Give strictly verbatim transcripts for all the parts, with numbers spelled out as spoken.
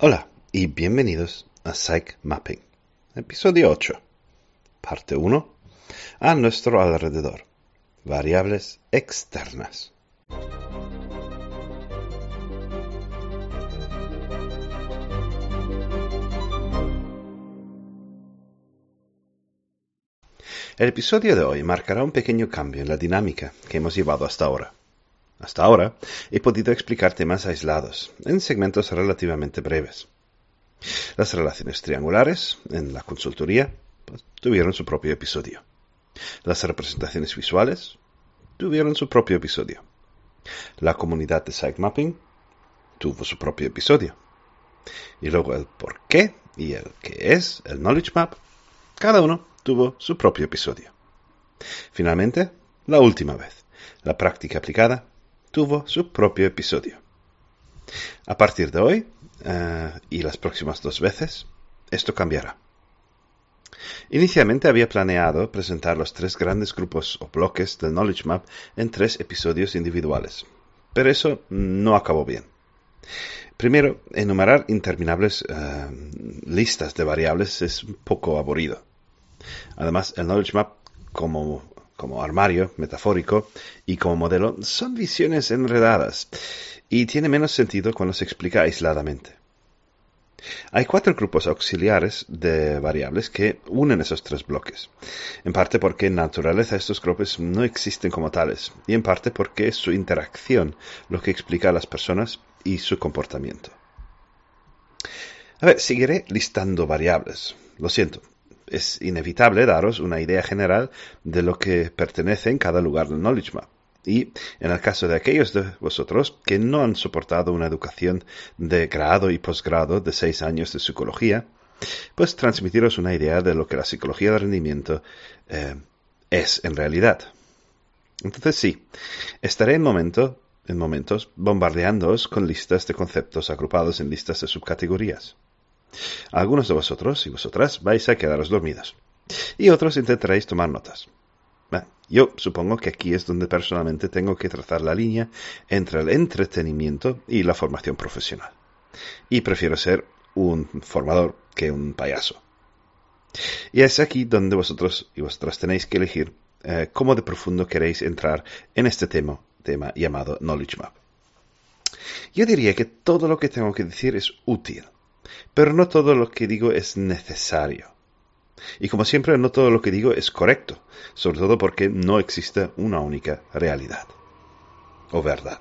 Hola y bienvenidos a Psych Mapping, episodio ocho, parte uno, a nuestro alrededor, variables externas. El episodio de hoy marcará un pequeño cambio en la dinámica que hemos llevado hasta ahora. Hasta ahora he podido explicar temas aislados, en segmentos relativamente breves. Las relaciones triangulares, en la consultoría, pues, tuvieron su propio episodio. Las representaciones visuales tuvieron su propio episodio. La comunidad de Psych Mapping tuvo su propio episodio. Y luego el por qué y el qué es el Knowledge Map, cada uno tuvo su propio episodio. Finalmente, la última vez, la práctica aplicada tuvo su propio episodio. A partir de hoy, uh, y las próximas dos veces, esto cambiará. Inicialmente había planeado presentar los tres grandes grupos o bloques del Knowledge Map en tres episodios individuales, pero eso no acabó bien. Primero, enumerar interminables uh, listas de variables es un poco aburrido. Además, el Knowledge Map como, como armario metafórico y como modelo son visiones enredadas y tiene menos sentido cuando se explica aisladamente. Hay cuatro grupos auxiliares de variables que unen esos tres bloques, en parte porque en naturaleza estos grupos no existen como tales, y en parte porque es su interacción lo que explica a las personas y su comportamiento. A ver, seguiré listando variables, lo siento. Es inevitable daros una idea general de lo que pertenece en cada lugar del Knowledge Map. Y en el caso de aquellos de vosotros que no han soportado una educación de grado y posgrado de seis años de psicología, pues transmitiros una idea de lo que la psicología de rendimiento eh, es en realidad. Entonces sí, estaré en, momento, en momentos bombardeándoos con listas de conceptos agrupados en listas de subcategorías. Algunos de vosotros y vosotras vais a quedaros dormidos, y otros intentaréis tomar notas. Bueno, yo supongo que aquí es donde personalmente tengo que trazar la línea entre el entretenimiento y la formación profesional. Y prefiero ser un formador que un payaso. Y es aquí donde vosotros y vosotras tenéis que elegir eh, cómo de profundo queréis entrar en este tema, tema llamado Knowledge Map. Yo diría que todo lo que tengo que decir es útil, pero no todo lo que digo es necesario. Y como siempre, no todo lo que digo es correcto, sobre todo porque no existe una única realidad o verdad.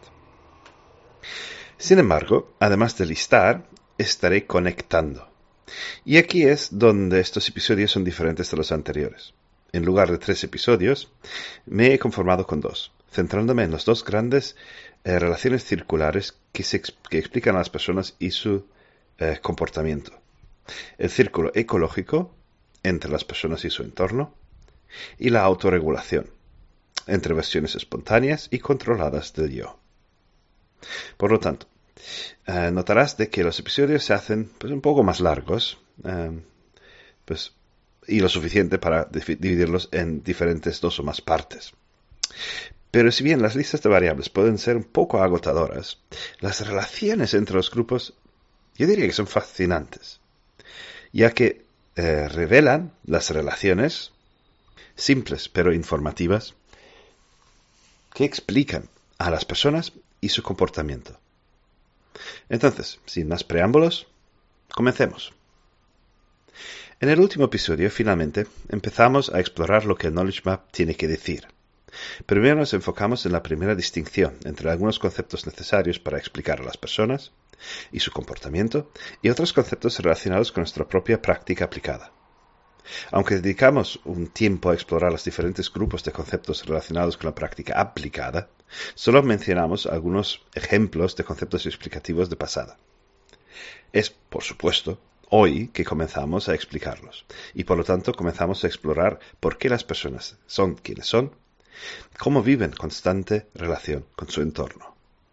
Sin embargo, además de listar, estaré conectando. Y aquí es donde estos episodios son diferentes de los anteriores. En lugar de tres episodios, me he conformado con dos, centrándome en las dos grandes eh, relaciones circulares que, se, que explican a las personas y su eh, comportamiento. El círculo ecológico entre las personas y su entorno, y la autorregulación, entre versiones espontáneas y controladas del yo. Por lo tanto, eh, notarás de que los episodios se hacen pues, un poco más largos, eh, pues, y lo suficiente para dividirlos en diferentes dos o más partes. Pero si bien las listas de variables pueden ser un poco agotadoras, las relaciones entre los grupos yo diría que son fascinantes, ya que Eh, revelan las relaciones simples pero informativas que explican a las personas y su comportamiento. Entonces, sin más preámbulos, comencemos. En el último episodio, finalmente, empezamos a explorar lo que el Knowledge Map tiene que decir. Primero nos enfocamos en la primera distinción entre algunos conceptos necesarios para explicar a las personas y su comportamiento, y otros conceptos relacionados con nuestra propia práctica aplicada. Aunque dedicamos un tiempo a explorar los diferentes grupos de conceptos relacionados con la práctica aplicada, solo mencionamos algunos ejemplos de conceptos explicativos de pasada. Es, por supuesto, hoy que comenzamos a explicarlos, y por lo tanto comenzamos a explorar por qué las personas son quienes son, cómo viven en constante relación con su entorno.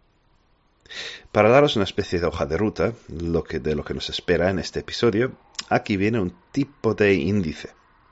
Para daros una especie de hoja de ruta lo que, de lo que nos espera en este episodio, aquí viene un tipo de índice.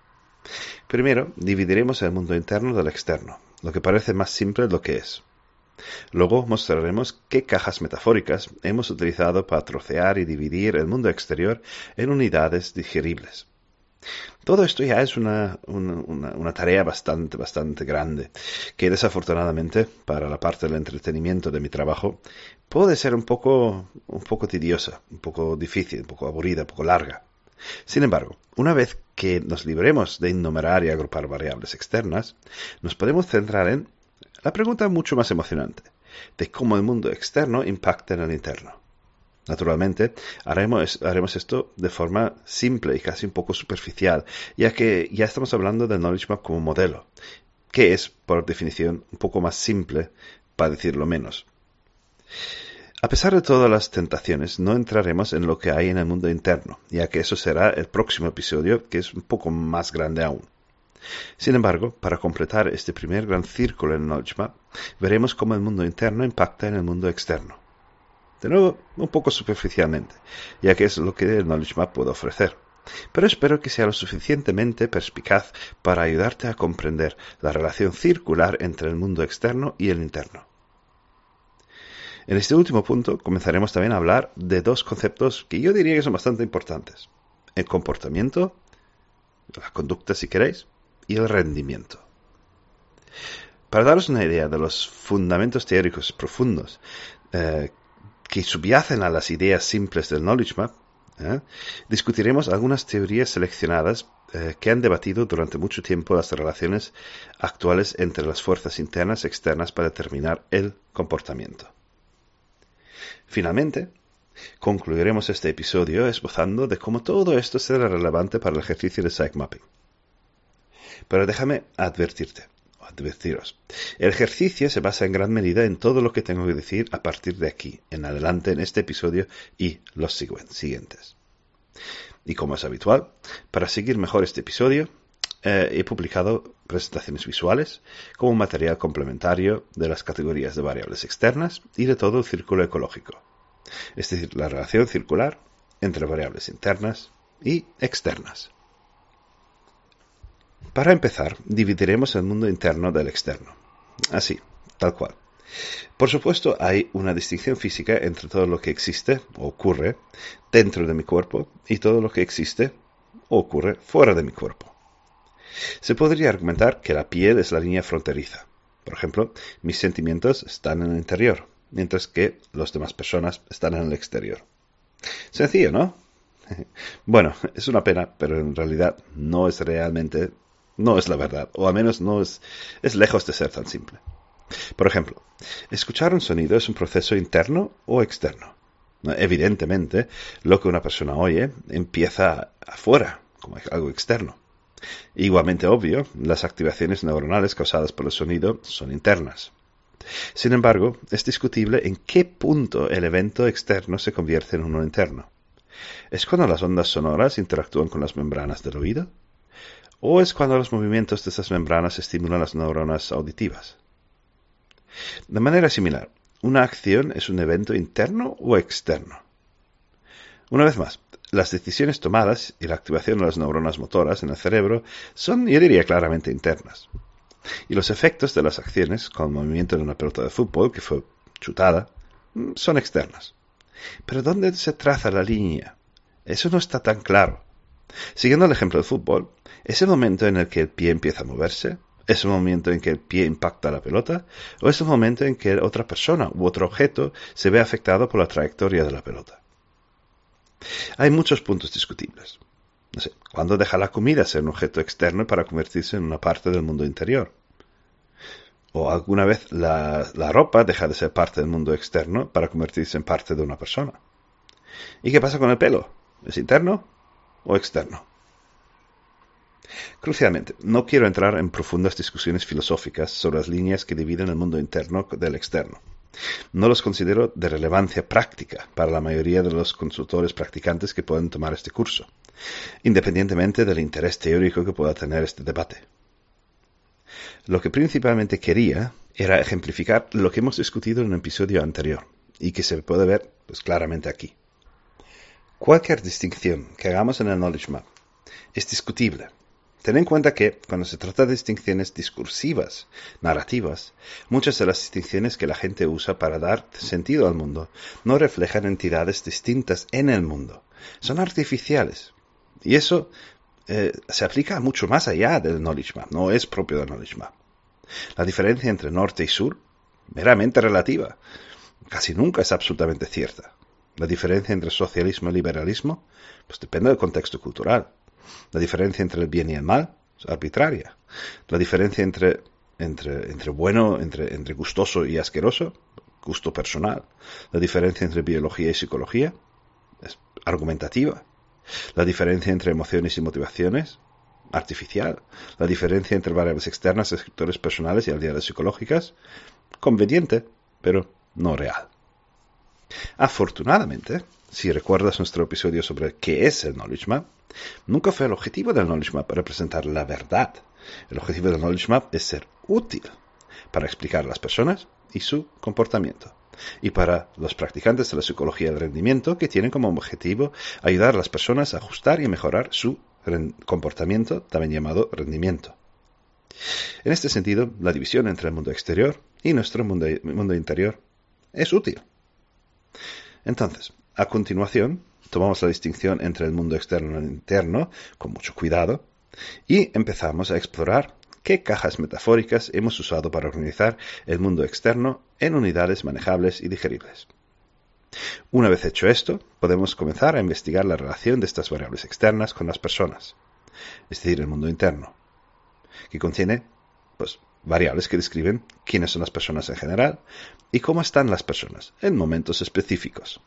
Primero, dividiremos el mundo interno del externo, lo que parece más simple de lo que es. Luego mostraremos qué cajas metafóricas hemos utilizado para trocear y dividir el mundo exterior en unidades digeribles. Todo esto ya es una, una, una, una tarea bastante, bastante grande, que desafortunadamente, para la parte del entretenimiento de mi trabajo, puede ser un poco, un poco tediosa, un poco difícil, un poco aburrida, un poco larga. Sin embargo, una vez que nos libremos de enumerar y agrupar variables externas, nos podemos centrar en la pregunta mucho más emocionante, de cómo el mundo externo impacta en el interno. Naturalmente, haremos, haremos esto de forma simple y casi un poco superficial, ya que ya estamos hablando del Knowledge Map como modelo, que es, por definición, un poco más simple, para decirlo menos. A pesar de todas las tentaciones, no entraremos en lo que hay en el mundo interno, ya que eso será el próximo episodio, que es un poco más grande aún. Sin embargo, para completar este primer gran círculo en el Knowledge Map, veremos cómo el mundo interno impacta en el mundo externo. De nuevo, un poco superficialmente, ya que es lo que el Knowledge Map puede ofrecer. Pero espero que sea lo suficientemente perspicaz para ayudarte a comprender la relación circular entre el mundo externo y el interno. En este último punto comenzaremos también a hablar de dos conceptos que yo diría que son bastante importantes. El comportamiento, la conducta si queréis, y el rendimiento. Para daros una idea de los fundamentos teóricos profundos eh, que subyacen a las ideas simples del Knowledge Map, ¿eh? discutiremos algunas teorías seleccionadas eh, que han debatido durante mucho tiempo las relaciones actuales entre las fuerzas internas y externas para determinar el comportamiento. Finalmente, concluiremos este episodio esbozando de cómo todo esto será relevante para el ejercicio de Psych Mapping. Pero déjame advertirte. advertiros. El ejercicio se basa en gran medida en todo lo que tengo que decir a partir de aquí, en adelante en este episodio y los siguientes. Y como es habitual, para seguir mejor este episodio, eh, he publicado presentaciones visuales como material complementario de las categorías de variables externas y de todo el círculo ecológico, es decir, la relación circular entre variables internas y externas. Para empezar, dividiremos el mundo interno del externo. Así, tal cual. Por supuesto, hay una distinción física entre todo lo que existe o ocurre dentro de mi cuerpo y todo lo que existe o ocurre fuera de mi cuerpo. Se podría argumentar que la piel es la línea fronteriza. Por ejemplo, mis sentimientos están en el interior, mientras que las demás personas están en el exterior. Sencillo, ¿no? Bueno, es una pena, pero en realidad no es realmente... No es la verdad, o al menos no es, es lejos de ser tan simple. Por ejemplo, escuchar un sonido es un proceso interno o externo. Evidentemente, lo que una persona oye empieza afuera, como algo externo. Igualmente obvio, las activaciones neuronales causadas por el sonido son internas. Sin embargo, es discutible en qué punto el evento externo se convierte en uno interno. ¿Es cuando las ondas sonoras interactúan con las membranas del oído? ¿O es cuando los movimientos de esas membranas estimulan las neuronas auditivas? De manera similar, ¿una acción es un evento interno o externo? Una vez más, las decisiones tomadas y la activación de las neuronas motoras en el cerebro son, yo diría, claramente internas. Y los efectos de las acciones, como el movimiento de una pelota de fútbol que fue chutada, son externas. Pero ¿dónde se traza la línea? Eso no está tan claro. Siguiendo el ejemplo del fútbol, ¿es el momento en el que el pie empieza a moverse? ¿Es el momento en que el pie impacta la pelota? ¿O es el momento en que otra persona u otro objeto se ve afectado por la trayectoria de la pelota? Hay muchos puntos discutibles. No sé, ¿cuándo deja la comida ser un objeto externo para convertirse en una parte del mundo interior? ¿O alguna vez la, la ropa deja de ser parte del mundo externo para convertirse en parte de una persona? ¿Y qué pasa con el pelo? ¿Es interno o externo? Crucialmente, no quiero entrar en profundas discusiones filosóficas sobre las líneas que dividen el mundo interno del externo. No los considero de relevancia práctica para la mayoría de los consultores practicantes que pueden tomar este curso, independientemente del interés teórico que pueda tener este debate. Lo que principalmente quería era ejemplificar lo que hemos discutido en un episodio anterior y que se puede ver pues, claramente aquí. Cualquier distinción que hagamos en el Knowledge Map es discutible, Ten en cuenta que, cuando se trata de distinciones discursivas, narrativas, muchas de las distinciones que la gente usa para dar sentido al mundo no reflejan entidades distintas en el mundo. Son artificiales. Y eso eh, se aplica mucho más allá del Knowledge Map, no es propio del Knowledge Map. La diferencia entre norte y sur, meramente relativa, casi nunca es absolutamente cierta. La diferencia entre socialismo y liberalismo, pues depende del contexto cultural. La diferencia entre el bien y el mal es arbitraria. La diferencia entre, entre, entre bueno, entre, entre gustoso y asqueroso, gusto personal. La diferencia entre biología y psicología es argumentativa. La diferencia entre emociones y motivaciones, artificial. La diferencia entre variables externas, descriptores personales y habilidades psicológicas, conveniente, pero no real. Afortunadamente, si recuerdas nuestro episodio sobre qué es el Knowledge Map, nunca fue el objetivo del Knowledge Map representar la verdad. El objetivo del Knowledge Map es ser útil para explicar a las personas y su comportamiento. Y para los practicantes de la psicología del rendimiento, que tienen como objetivo ayudar a las personas a ajustar y mejorar su comportamiento, también llamado rendimiento. En este sentido, la división entre el mundo exterior y nuestro mundo, mundo interior es útil. Entonces, a continuación, tomamos la distinción entre el mundo externo e interno con mucho cuidado y empezamos a explorar qué cajas metafóricas hemos usado para organizar el mundo externo en unidades manejables y digeribles. Una vez hecho esto, podemos comenzar a investigar la relación de estas variables externas con las personas, es decir, el mundo interno, que contiene pues, variables que describen quiénes son las personas en general y cómo están las personas en momentos específicos.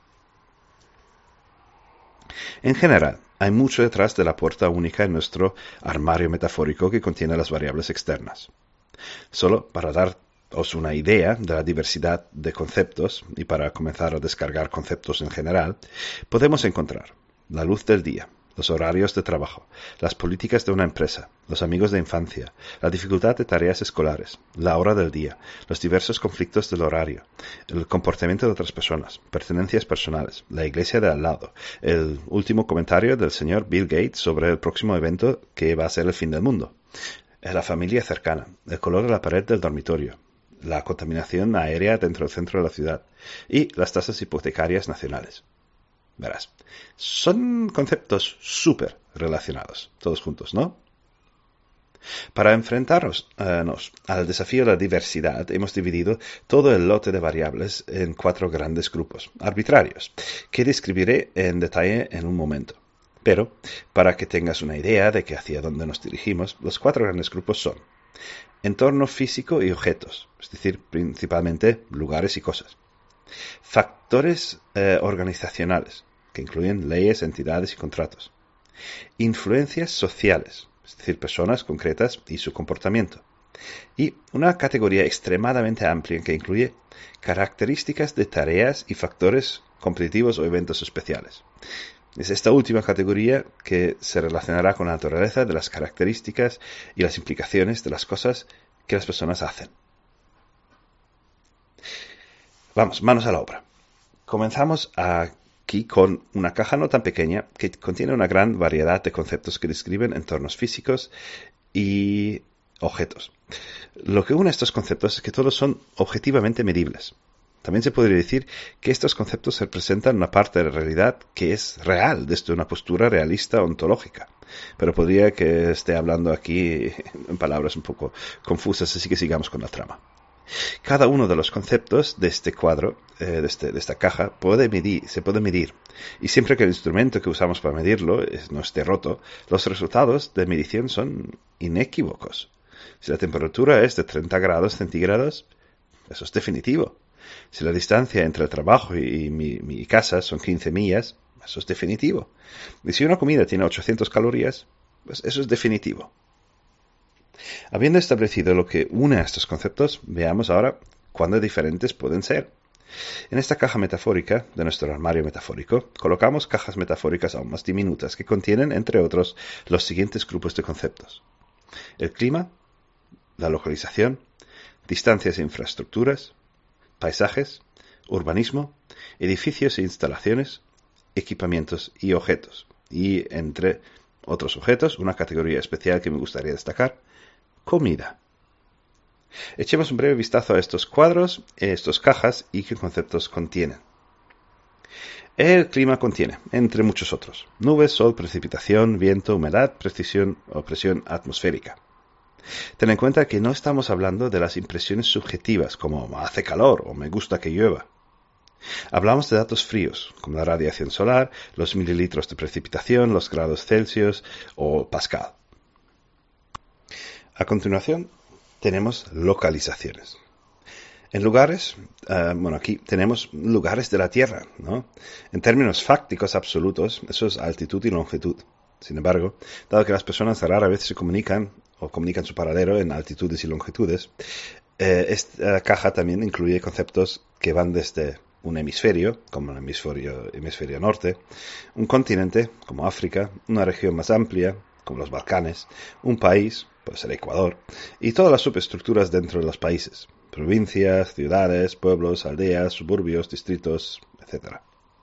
En general, hay mucho detrás de la puerta única en nuestro armario metafórico que contiene las variables externas. Solo para daros una idea de la diversidad de conceptos y para comenzar a descargar conceptos en general, podemos encontrar la luz del día, los horarios de trabajo, las políticas de una empresa, los amigos de infancia, la dificultad de tareas escolares, la hora del día, los diversos conflictos del horario, el comportamiento de otras personas, pertenencias personales, la iglesia de al lado, el último comentario del señor Bill Gates sobre el próximo evento que va a ser el fin del mundo, la familia cercana, el color de la pared del dormitorio, la contaminación aérea dentro del centro de la ciudad y las tasas hipotecarias nacionales. Verás, son conceptos súper relacionados, todos juntos, ¿no? Para enfrentarnos eh, nos, al desafío de la diversidad, hemos dividido todo el lote de variables en cuatro grandes grupos arbitrarios, que describiré en detalle en un momento. Pero, para que tengas una idea de que hacia dónde nos dirigimos, los cuatro grandes grupos son entorno físico y objetos, es decir, principalmente lugares y cosas. Factores eh, organizacionales, que incluyen leyes, entidades y contratos. Influencias sociales, es decir, personas concretas y su comportamiento. Y una categoría extremadamente amplia que incluye características de tareas y factores competitivos o eventos especiales. Es esta última categoría que se relacionará con la naturaleza de las características y las implicaciones de las cosas que las personas hacen. Vamos, manos a la obra. Comenzamos aquí con una caja no tan pequeña que contiene una gran variedad de conceptos que describen entornos físicos y objetos. Lo que une estos conceptos es que todos son objetivamente medibles. También se podría decir que estos conceptos representan una parte de la realidad que es real desde una postura realista ontológica. Pero podría que esté hablando aquí en palabras un poco confusas, así que sigamos con la trama. Cada uno de los conceptos de este cuadro, eh, de, este, de esta caja, puede medir, se puede medir. Y siempre que el instrumento que usamos para medirlo es, no esté roto, los resultados de medición son inequívocos. Si la temperatura es de treinta grados centígrados, eso es definitivo. Si la distancia entre el trabajo y mi, mi casa son quince millas, eso es definitivo. Y si una comida tiene ochocientas calorías, pues eso es definitivo. Habiendo establecido lo que une a estos conceptos, veamos ahora cuán diferentes pueden ser. En esta caja metafórica de nuestro armario metafórico, colocamos cajas metafóricas aún más diminutas que contienen, entre otros, los siguientes grupos de conceptos. El clima, la localización, distancias e infraestructuras, paisajes, urbanismo, edificios e instalaciones, equipamientos y objetos, y entre Otros objetos, una categoría especial que me gustaría destacar, comida. Echemos un breve vistazo a estos cuadros, estas cajas y qué conceptos contienen. El clima contiene, entre muchos otros, nubes, sol, precipitación, viento, humedad, precisión o presión atmosférica. Ten en cuenta que no estamos hablando de las impresiones subjetivas como hace calor o me gusta que llueva. Hablamos de datos fríos, como la radiación solar, los mililitros de precipitación, los grados Celsius o Pascal. A continuación, tenemos localizaciones. En lugares, uh, bueno, aquí tenemos lugares de la Tierra, ¿no? En términos fácticos absolutos, eso es altitud y longitud. Sin embargo, dado que las personas rara vez se comunican o comunican su paradero en altitudes y longitudes, eh, esta caja también incluye conceptos que van desde un hemisferio, como el hemisferio, hemisferio norte, un continente, como África, una región más amplia, como los Balcanes, un país, puede ser Ecuador, y todas las subestructuras dentro de los países, provincias, ciudades, pueblos, aldeas, suburbios, distritos, etcétera.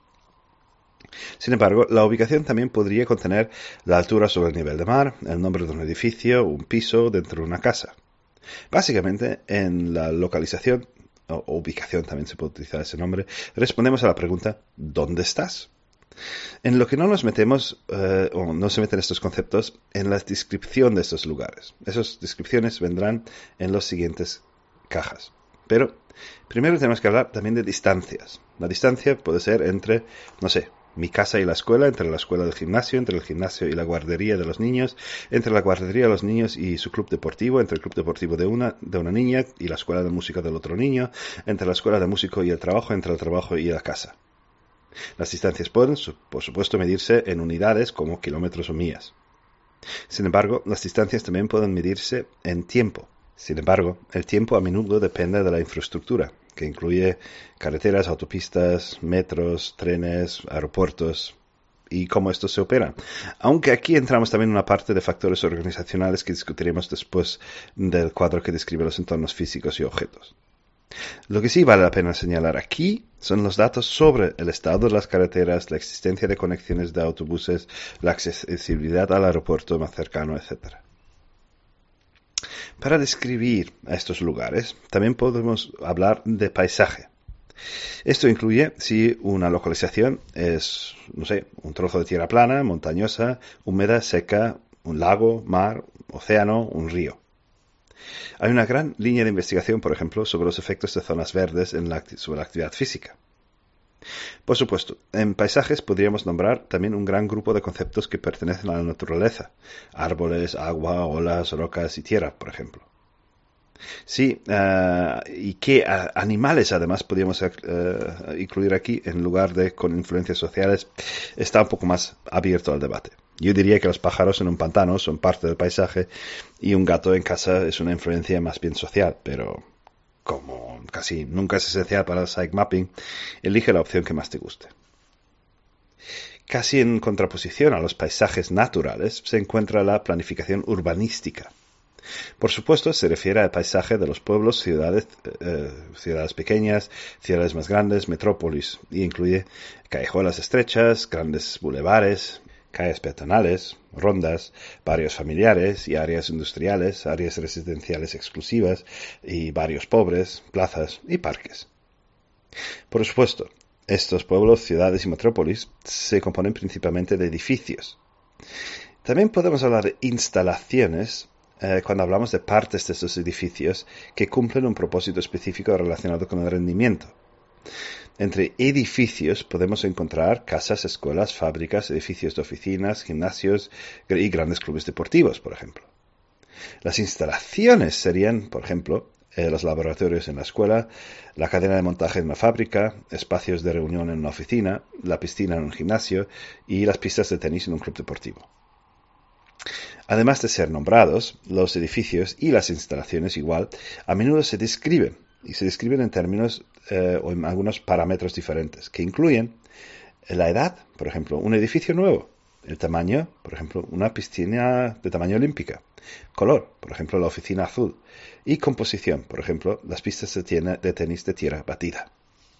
Sin embargo, la ubicación también podría contener la altura sobre el nivel de mar, el nombre de un edificio, un piso dentro de una casa. Básicamente, en la localización, o ubicación también se puede utilizar ese nombre, respondemos a la pregunta ¿dónde estás? En lo que no nos metemos, eh, o no se meten estos conceptos, en la descripción de estos lugares. Esas descripciones vendrán en las siguientes cajas. Pero primero tenemos que hablar también de distancias. La distancia puede ser entre, no sé, mi casa y la escuela, entre la escuela y el gimnasio, entre el gimnasio y la guardería de los niños, entre la guardería de los niños y su club deportivo, entre el club deportivo de una, de una niña y la escuela de música del otro niño, entre la escuela de músico y el trabajo, entre el trabajo y la casa. Las distancias pueden, por supuesto, medirse en unidades como kilómetros o millas. Sin embargo, las distancias también pueden medirse en tiempo. Sin embargo, el tiempo a menudo depende de la infraestructura, que incluye carreteras, autopistas, metros, trenes, aeropuertos y cómo estos se operan. Aunque aquí entramos también en una parte de factores organizacionales que discutiremos después del cuadro que describe los entornos físicos y objetos. Lo que sí vale la pena señalar aquí son los datos sobre el estado de las carreteras, la existencia de conexiones de autobuses, la accesibilidad al aeropuerto más cercano, etcétera. Para describir a estos lugares, también podemos hablar de paisaje. Esto incluye si una localización es, no sé, un trozo de tierra plana, montañosa, húmeda, seca, un lago, mar, océano, un río. Hay una gran línea de investigación, por ejemplo, sobre los efectos de zonas verdes en la, sobre la actividad física. Por supuesto, en paisajes podríamos nombrar también un gran grupo de conceptos que pertenecen a la naturaleza. Árboles, agua, olas, rocas y tierra, por ejemplo. Sí, uh, y qué uh, animales además podríamos uh, incluir aquí en lugar de con influencias sociales, está un poco más abierto al debate. Yo diría que los pájaros en un pantano son parte del paisaje y un gato en casa es una influencia más bien social, pero como casi nunca es esencial para el site mapping, elige la opción que más te guste. Casi en contraposición a los paisajes naturales se encuentra la planificación urbanística. Por supuesto, se refiere al paisaje de los pueblos, ciudades, eh, ciudades pequeñas, ciudades más grandes, metrópolis, y incluye callejuelas estrechas, grandes bulevares, calles peatonales, rondas, barrios familiares y áreas industriales, áreas residenciales exclusivas y barrios pobres, plazas y parques. Por supuesto, estos pueblos, ciudades y metrópolis se componen principalmente de edificios. También podemos hablar de instalaciones eh, cuando hablamos de partes de estos edificios que cumplen un propósito específico relacionado con el rendimiento. Entre edificios podemos encontrar casas, escuelas, fábricas, edificios de oficinas, gimnasios y grandes clubes deportivos, por ejemplo. Las instalaciones serían, por ejemplo, eh, los laboratorios en la escuela, la cadena de montaje en una fábrica, espacios de reunión en una oficina, la piscina en un gimnasio y las pistas de tenis en un club deportivo. Además de ser nombrados, los edificios y las instalaciones igual a menudo se describen y se describen en términos eh, o en algunos parámetros diferentes que incluyen la edad, por ejemplo, un edificio nuevo, el tamaño, por ejemplo, una piscina de tamaño olímpica, color, por ejemplo, la oficina azul, y composición, por ejemplo, las pistas de, tiene, de tenis de tierra batida.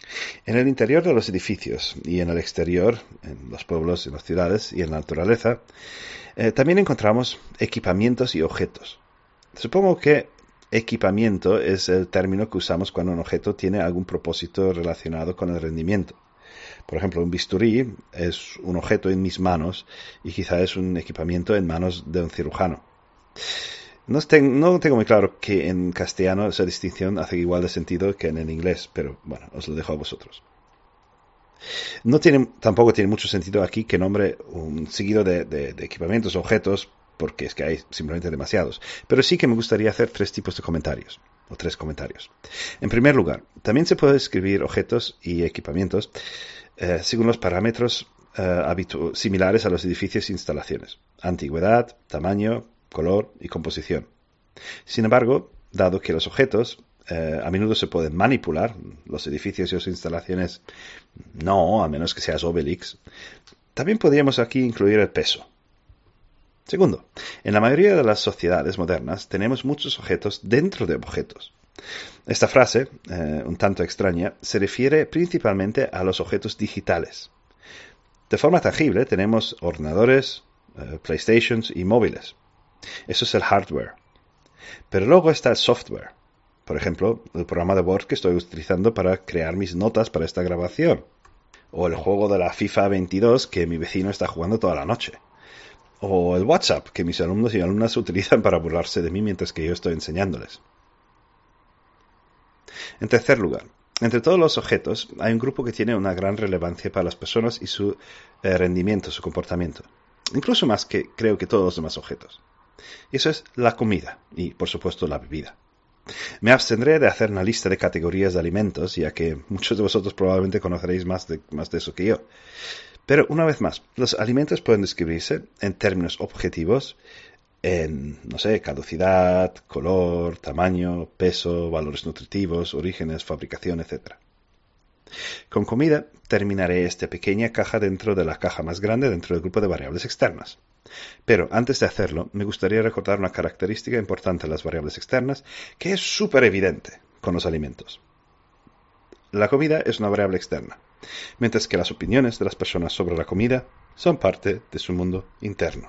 En el interior de los edificios y en el exterior, en los pueblos, en las ciudades y en la naturaleza, eh, también encontramos equipamientos y objetos. Supongo que equipamiento es el término que usamos cuando un objeto tiene algún propósito relacionado con el rendimiento. Por ejemplo, un bisturí es un objeto en mis manos y quizá es un equipamiento en manos de un cirujano. No, ten, no tengo muy claro que en castellano esa distinción hace igual de sentido que en el inglés, pero bueno, os lo dejo a vosotros. No tiene, tampoco tiene mucho sentido aquí que nombre un seguido de, de, de equipamientos, objetos, porque es que hay simplemente demasiados. Pero sí que me gustaría hacer tres tipos de comentarios, o tres comentarios. En primer lugar, también se puede escribir objetos y equipamientos eh, según los parámetros eh, habitu- similares a los edificios e instalaciones: antigüedad, tamaño, color y composición. Sin embargo, dado que los objetos eh, a menudo se pueden manipular, los edificios y las instalaciones no, a menos que seas Obelix, también podríamos aquí incluir el peso. Segundo, en la mayoría de las sociedades modernas tenemos muchos objetos dentro de objetos. Esta frase, eh, un tanto extraña, se refiere principalmente a los objetos digitales. De forma tangible tenemos ordenadores, eh, PlayStations y móviles. Eso es el hardware. Pero luego está el software. Por ejemplo, el programa de Word que estoy utilizando para crear mis notas para esta grabación. O el juego de la FIFA veintidós que mi vecino está jugando toda la noche. O el WhatsApp que mis alumnos y alumnas utilizan para burlarse de mí mientras que yo estoy enseñándoles. En tercer lugar, entre todos los objetos hay un grupo que tiene una gran relevancia para las personas y su eh, rendimiento, su comportamiento. Incluso más que creo que todos los demás objetos. Y eso es la comida y, por supuesto, la bebida. Me abstendré de hacer una lista de categorías de alimentos, ya que muchos de vosotros probablemente conoceréis más de, más de eso que yo. Pero, una vez más, los alimentos pueden describirse en términos objetivos, en, no sé, caducidad, color, tamaño, peso, valores nutritivos, orígenes, fabricación, etcétera. Con comida terminaré esta pequeña caja dentro de la caja más grande dentro del grupo de variables externas. Pero antes de hacerlo, me gustaría recordar una característica importante de las variables externas que es súper evidente con los alimentos. La comida es una variable externa, mientras que las opiniones de las personas sobre la comida son parte de su mundo interno.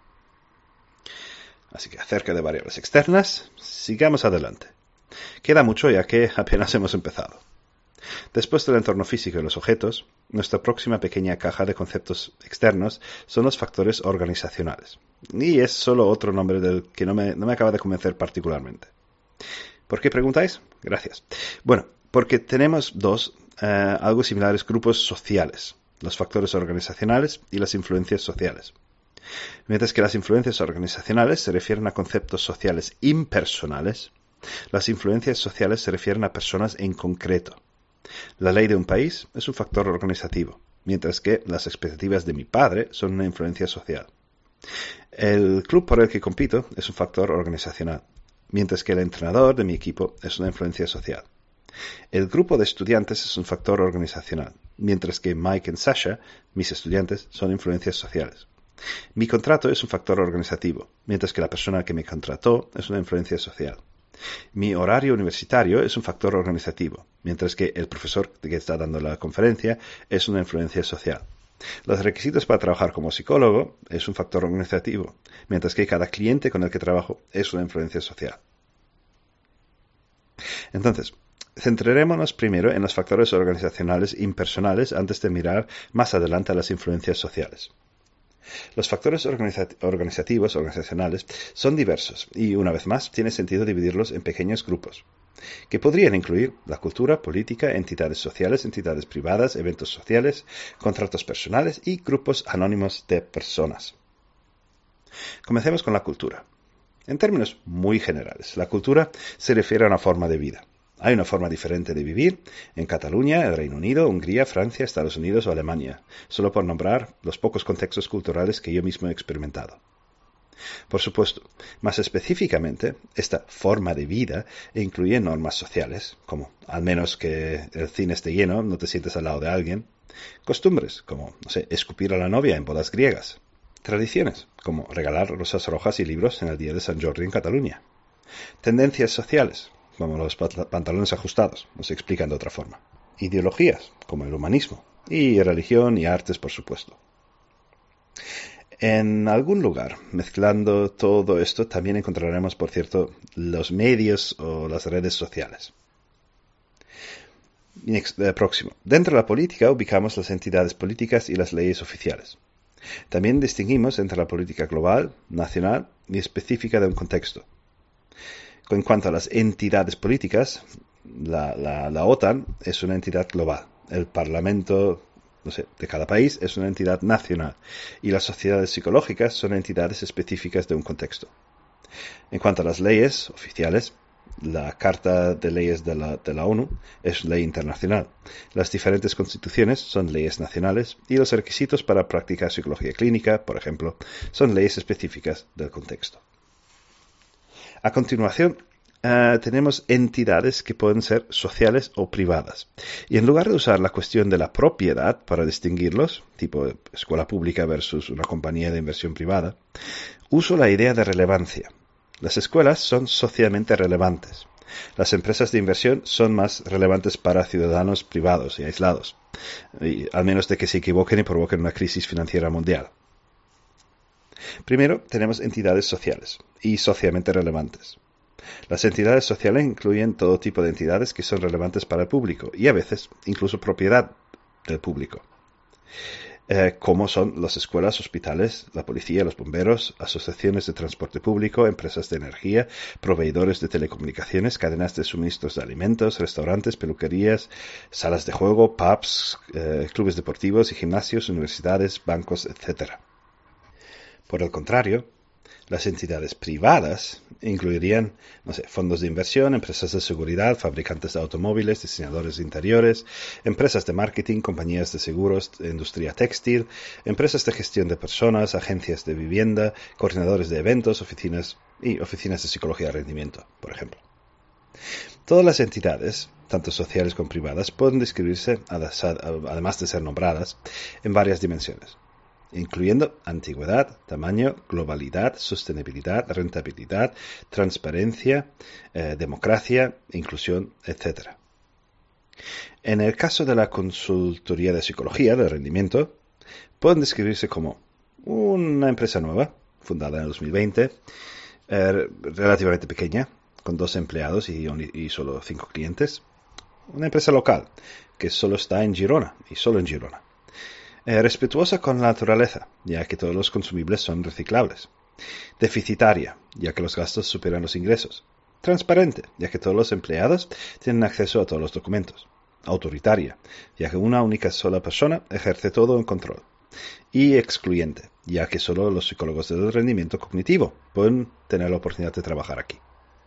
Así que acerca de variables externas, sigamos adelante. Queda mucho ya que apenas hemos empezado. Después del entorno físico y los objetos, nuestra próxima pequeña caja de conceptos externos son los factores organizacionales. Y es solo otro nombre del que no me, no me acaba de convencer particularmente. ¿Por qué preguntáis? Gracias. Bueno, porque tenemos dos, eh, algo similares grupos sociales, los factores organizacionales y las influencias sociales. Mientras que las influencias organizacionales se refieren a conceptos sociales impersonales, las influencias sociales se refieren a personas en concreto. La ley de un país es un factor organizativo, mientras que las expectativas de mi padre son una influencia social. El club por el que compito es un factor organizacional, mientras que el entrenador de mi equipo es una influencia social. El grupo de estudiantes es un factor organizacional, mientras que Mike y Sasha, mis estudiantes, son influencias sociales. Mi contrato es un factor organizativo, mientras que la persona que me contrató es una influencia social. Mi horario universitario es un factor organizativo, mientras que el profesor que está dando la conferencia es una influencia social. Los requisitos para trabajar como psicólogo es un factor organizativo, mientras que cada cliente con el que trabajo es una influencia social. Entonces, centrarémonos primero en los factores organizacionales impersonales antes de mirar más adelante a las influencias sociales. Los factores organiza- organizativos, organizacionales, son diversos y, una vez más, tiene sentido dividirlos en pequeños grupos, que podrían incluir la cultura, política, entidades sociales, entidades privadas, eventos sociales, contratos personales y grupos anónimos de personas. Comencemos con la cultura. En términos muy generales, la cultura se refiere a una forma de vida. Hay una forma diferente de vivir en Cataluña, el Reino Unido, Hungría, Francia, Estados Unidos o Alemania, solo por nombrar los pocos contextos culturales que yo mismo he experimentado. Por supuesto, más específicamente, esta forma de vida incluye normas sociales, como al menos que el cine esté lleno, no te sientes al lado de alguien, costumbres, como, no sé, escupir a la novia en bodas griegas, tradiciones, como regalar rosas rojas y libros en el día de San Jordi en Cataluña, tendencias sociales, como los pantalones ajustados, no se explican de otra forma. ideologías, como el humanismo, y religión y artes, por supuesto. En algún lugar, mezclando todo esto, también encontraremos, por cierto, los medios o las redes sociales. Próximo. Dentro de la política ubicamos las entidades políticas y las leyes oficiales. También distinguimos entre la política global, nacional y específica de un contexto. En cuanto a las entidades políticas, la, la, la OTAN es una entidad global. El Parlamento, no sé, de cada país es una entidad nacional. Y las sociedades psicológicas son entidades específicas de un contexto. En cuanto a las leyes oficiales, la Carta de Leyes de la, de la ONU es ley internacional. Las diferentes constituciones son leyes nacionales y los requisitos para practicar psicología clínica, por ejemplo, son leyes específicas del contexto. A continuación, uh, tenemos entidades que pueden ser sociales o privadas. Y en lugar de usar la cuestión de la propiedad para distinguirlos, tipo escuela pública versus una compañía de inversión privada, uso la idea de relevancia. Las escuelas son socialmente relevantes. Las empresas de inversión son más relevantes para ciudadanos privados y aislados, y, al menos de que se equivoquen y provoquen una crisis financiera mundial. Primero, tenemos entidades sociales y socialmente relevantes. Las entidades sociales incluyen todo tipo de entidades que son relevantes para el público y a veces incluso propiedad del público. Eh, como son las escuelas, hospitales, la policía, los bomberos, asociaciones de transporte público, empresas de energía, proveedores de telecomunicaciones, cadenas de suministros de alimentos, restaurantes, peluquerías, salas de juego, pubs, eh, clubes deportivos y gimnasios, universidades, bancos, etcétera. Por el contrario, las entidades privadas incluirían, no sé, fondos de inversión, empresas de seguridad, fabricantes de automóviles, diseñadores de interiores, empresas de marketing, compañías de seguros, industria textil, empresas de gestión de personas, agencias de vivienda, coordinadores de eventos, oficinas y oficinas de psicología de rendimiento, por ejemplo. Todas las entidades, tanto sociales como privadas, pueden describirse, además de ser nombradas, en varias dimensiones, incluyendo antigüedad, tamaño, globalidad, sostenibilidad, rentabilidad, transparencia, eh, democracia, inclusión, etcétera. En el caso de la consultoría de psicología de rendimiento, pueden describirse como una empresa nueva, fundada en el dos mil veinte, eh, relativamente pequeña, con dos empleados y, y solo cinco clientes, una empresa local, que solo está en Girona, y solo en Girona. Eh, respetuosa con la naturaleza, ya que todos los consumibles son reciclables. Deficitaria, ya que los gastos superan los ingresos. Transparente, ya que todos los empleados tienen acceso a todos los documentos. Autoritaria, ya que una única sola persona ejerce todo el control. Y excluyente, ya que solo los psicólogos del rendimiento cognitivo pueden tener la oportunidad de trabajar aquí.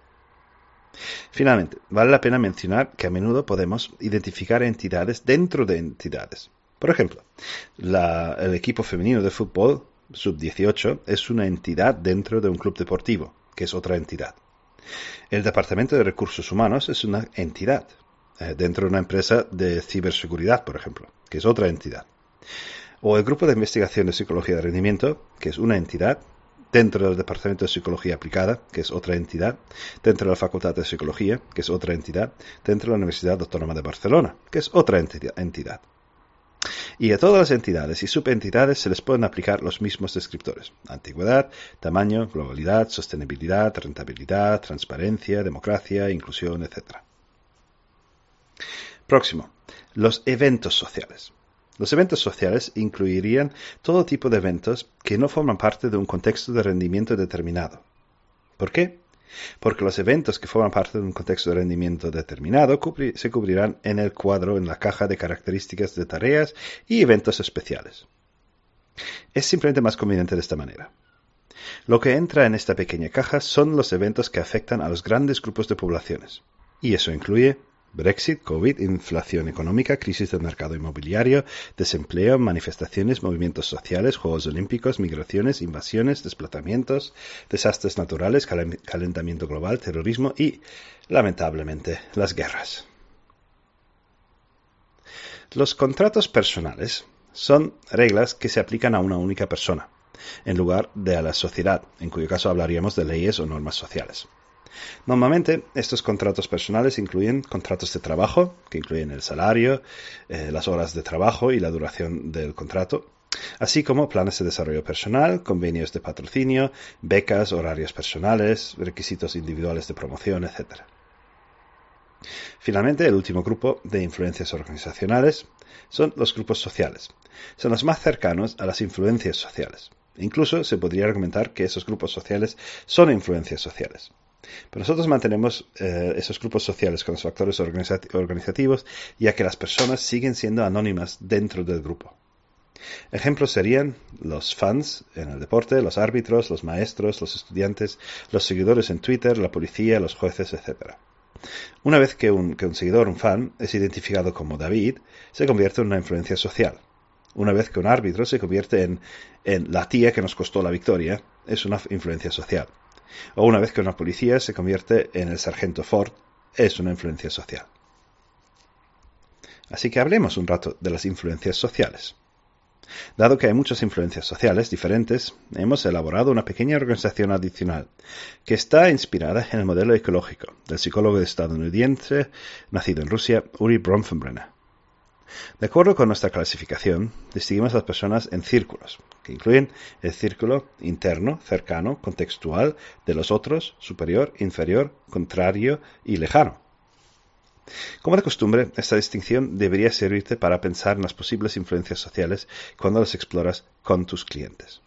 Finalmente, vale la pena mencionar que a menudo podemos identificar entidades dentro de entidades. Por ejemplo, la, el equipo femenino de fútbol sub dieciocho es una entidad dentro de un club deportivo, que es otra entidad. El Departamento de Recursos Humanos es una entidad eh, dentro de una empresa de ciberseguridad, por ejemplo, que es otra entidad. O el Grupo de Investigación de Psicología de Rendimiento, que es una entidad dentro del Departamento de Psicología Aplicada, que es otra entidad, dentro de la Facultad de Psicología, que es otra entidad, dentro de la Universidad Autónoma de Barcelona, que es otra entidad. Y a todas las entidades y subentidades se les pueden aplicar los mismos descriptores: antigüedad, tamaño, globalidad, sostenibilidad, rentabilidad, transparencia, democracia, inclusión, etcétera. Próximo, los eventos sociales. Los eventos sociales incluirían todo tipo de eventos que no forman parte de un contexto de rendimiento determinado. ¿Por qué? Porque los eventos que forman parte de un contexto de rendimiento determinado cubri- se cubrirán en el cuadro, en la caja de características de tareas y eventos especiales. Es simplemente más conveniente de esta manera. Lo que entra en esta pequeña caja son los eventos que afectan a los grandes grupos de poblaciones. Y eso incluye Brexit, COVID, inflación económica, crisis del mercado inmobiliario, desempleo, manifestaciones, movimientos sociales, Juegos Olímpicos, migraciones, invasiones, desplazamientos, desastres naturales, cal- calentamiento global, terrorismo y, lamentablemente, las guerras. Los contratos personales son reglas que se aplican a una única persona, en lugar de a la sociedad, en cuyo caso hablaríamos de leyes o normas sociales. Normalmente, estos contratos personales incluyen contratos de trabajo, que incluyen el salario, eh, las horas de trabajo y la duración del contrato, así como planes de desarrollo personal, convenios de patrocinio, becas, horarios personales, requisitos individuales de promoción, etcétera. Finalmente, el último grupo de influencias organizacionales son los grupos sociales. Son los más cercanos a las influencias sociales. Incluso se podría argumentar que esos grupos sociales son influencias sociales. Pero nosotros mantenemos eh, esos grupos sociales con los factores organizat- organizativos, ya que las personas siguen siendo anónimas dentro del grupo. Ejemplos serían los fans en el deporte, los árbitros, los maestros, los estudiantes, los seguidores en Twitter, la policía, los jueces, etcétera. Una vez que un, que un seguidor, un fan, es identificado como David, se convierte en una influencia social. Una vez que un árbitro se convierte en, en la tía que nos costó la victoria, es una influencia social. O una vez que una policía se convierte en el sargento Ford, es una influencia social. Así que hablemos un rato de las influencias sociales. Dado que hay muchas influencias sociales diferentes, hemos elaborado una pequeña organización adicional que está inspirada en el modelo ecológico del psicólogo estadounidense nacido en Rusia, Uri Bronfenbrenner. De acuerdo con nuestra clasificación, distinguimos a las personas en círculos, que incluyen el círculo interno, cercano, contextual, de los otros, superior, inferior, contrario y lejano. Como de costumbre, esta distinción debería servirte para pensar en las posibles influencias sociales cuando las exploras con tus clientes.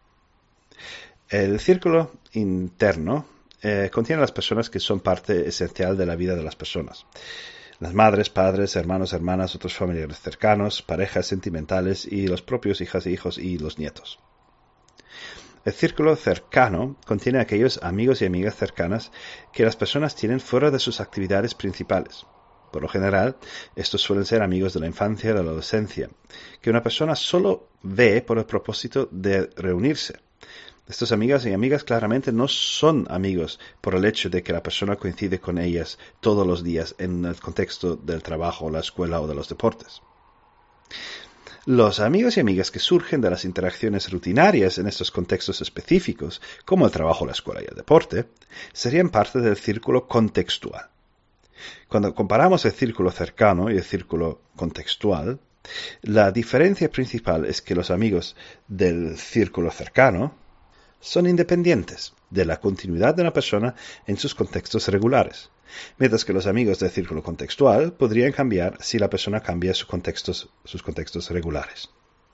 El círculo interno eh, contiene a las personas que son parte esencial de la vida de las personas. Las madres, padres, hermanos, hermanas, otros familiares cercanos, parejas sentimentales y los propios hijas e hijos y los nietos. El círculo cercano contiene a aquellos amigos y amigas cercanas que las personas tienen fuera de sus actividades principales. Por lo general, estos suelen ser amigos de la infancia y de la adolescencia, que una persona solo ve por el propósito de reunirse. Estas amigas y amigas claramente no son amigos por el hecho de que la persona coincide con ellas todos los días en el contexto del trabajo, la escuela o de los deportes. Los amigos y amigas que surgen de las interacciones rutinarias en estos contextos específicos, como el trabajo, la escuela y el deporte, serían parte del círculo contextual. Cuando comparamos el círculo cercano y el círculo contextual, la diferencia principal es que los amigos del círculo cercano son independientes de la continuidad de una persona en sus contextos regulares, mientras que los amigos del círculo contextual podrían cambiar si la persona cambia sus contextos, sus contextos regulares.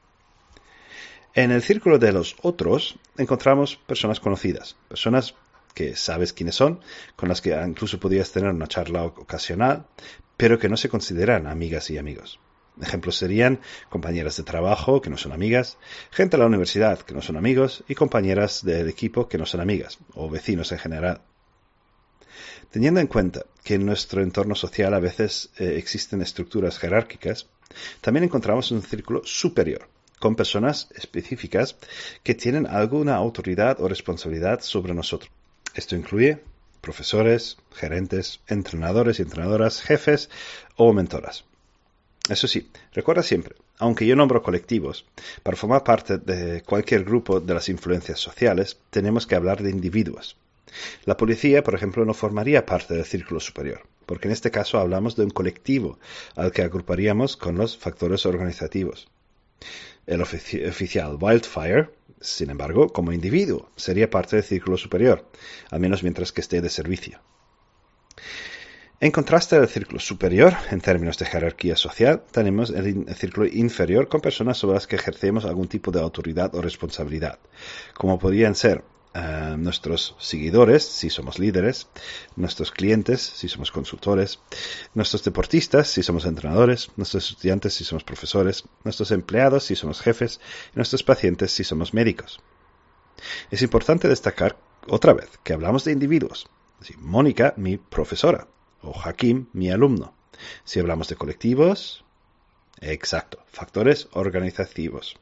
En el círculo de los otros encontramos personas conocidas, personas que sabes quiénes son, con las que incluso podrías tener una charla ocasional, pero que no se consideran amigas y amigos. Ejemplos serían compañeras de trabajo que no son amigas, gente de la universidad que no son amigos y compañeras del equipo que no son amigas, o vecinos en general. Teniendo en cuenta que en nuestro entorno social a veces eh, existen estructuras jerárquicas, también encontramos un círculo superior, con personas específicas que tienen alguna autoridad o responsabilidad sobre nosotros. Esto incluye profesores, gerentes, entrenadores y entrenadoras, jefes o mentoras. Eso sí, recuerda siempre, aunque yo nombro colectivos, para formar parte de cualquier grupo de las influencias sociales, tenemos que hablar de individuos. La policía, por ejemplo, no formaría parte del círculo superior, porque en este caso hablamos de un colectivo al que agruparíamos con los factores organizativos. El ofici- oficial Wildfire, sin embargo, como individuo, sería parte del círculo superior, al menos mientras que esté de servicio. En contraste al círculo superior, en términos de jerarquía social, tenemos el, in- el círculo inferior con personas sobre las que ejercemos algún tipo de autoridad o responsabilidad, como podrían ser uh, nuestros seguidores, si somos líderes, nuestros clientes, si somos consultores, nuestros deportistas, si somos entrenadores, nuestros estudiantes, si somos profesores, nuestros empleados, si somos jefes, y nuestros pacientes, si somos médicos. Es importante destacar otra vez que hablamos de individuos. Sí, Mónica, mi profesora, o Hakim, mi alumno. Si hablamos de colectivos, exacto, factores organizativos.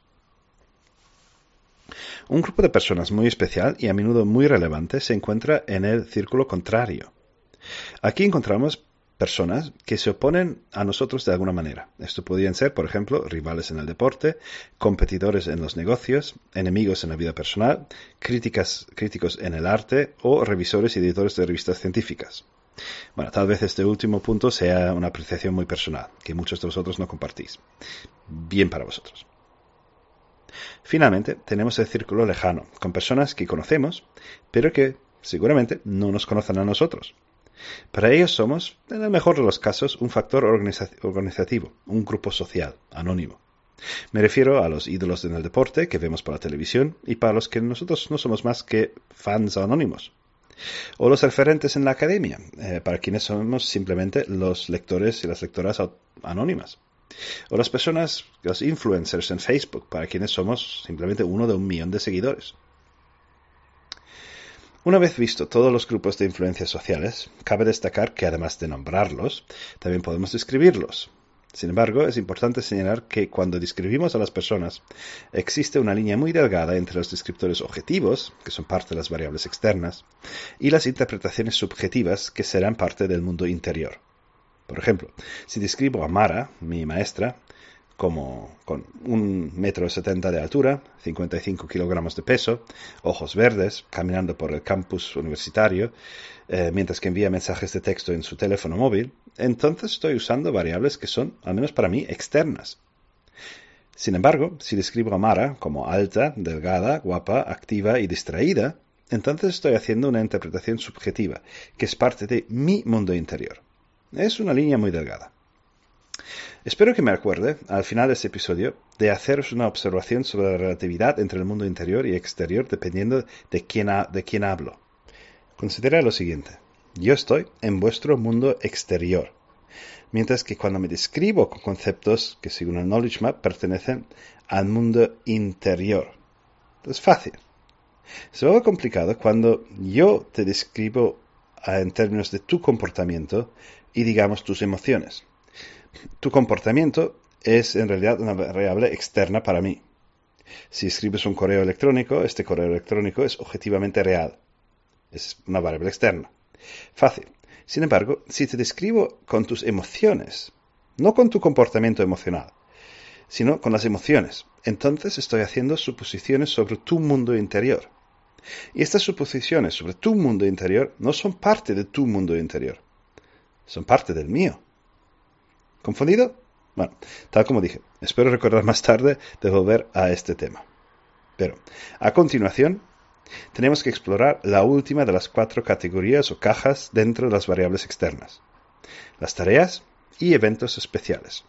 Un grupo de personas muy especial y a menudo muy relevante se encuentra en el círculo contrario. Aquí encontramos personas que se oponen a nosotros de alguna manera. Esto podrían ser, por ejemplo, rivales en el deporte, competidores en los negocios, enemigos en la vida personal, críticas, críticos en el arte o revisores y editores de revistas científicas. Bueno, tal vez este último punto sea una apreciación muy personal, que muchos de vosotros no compartís. Bien para vosotros. Finalmente, tenemos el círculo lejano, con personas que conocemos, pero que seguramente no nos conocen a nosotros. Para ellos somos, en el mejor de los casos, un factor organiza- organizativo, un grupo social, anónimo. Me refiero a los ídolos en el deporte que vemos por la televisión y para los que nosotros no somos más que fans anónimos. O los referentes en la academia, eh, para quienes somos simplemente los lectores y las lectoras anónimas. O las personas, los influencers en Facebook, para quienes somos simplemente uno de un millón de seguidores. Una vez visto todos los grupos de influencias sociales, cabe destacar que además de nombrarlos, también podemos describirlos. Sin embargo, es importante señalar que cuando describimos a las personas, existe una línea muy delgada entre los descriptores objetivos, que son parte de las variables externas, y las interpretaciones subjetivas, que serán parte del mundo interior. Por ejemplo, si describo a Mara, mi maestra, como con un metro setenta de altura, cincuenta y cinco kilogramos de peso, ojos verdes, caminando por el campus universitario, eh, mientras que envía mensajes de texto en su teléfono móvil, entonces estoy usando variables que son, al menos para mí, externas. Sin embargo, si describo a Mara como alta, delgada, guapa, activa y distraída, entonces estoy haciendo una interpretación subjetiva, que es parte de mi mundo interior. Es una línea muy delgada. Espero que me acuerde, al final de este episodio, de haceros una observación sobre la relatividad entre el mundo interior y exterior dependiendo de quién, ha, de quién hablo. Considera lo siguiente. Yo estoy en vuestro mundo exterior, mientras que cuando me describo con conceptos que según el Knowledge Map pertenecen al mundo interior. Es fácil. Es algo complicado cuando yo te describo en términos de tu comportamiento y digamos tus emociones. Tu comportamiento es en realidad una variable externa para mí. Si escribes un correo electrónico, este correo electrónico es objetivamente real. Es una variable externa. Fácil. Sin embargo, si te describo con tus emociones, no con tu comportamiento emocional, sino con las emociones, entonces estoy haciendo suposiciones sobre tu mundo interior. Y estas suposiciones sobre tu mundo interior no son parte de tu mundo interior. Son parte del mío. ¿Confundido? Bueno, tal como dije, espero recordar más tarde de volver a este tema. Pero, a continuación, tenemos que explorar la última de las cuatro categorías o cajas dentro de las variables externas. Las tareas y eventos especiales.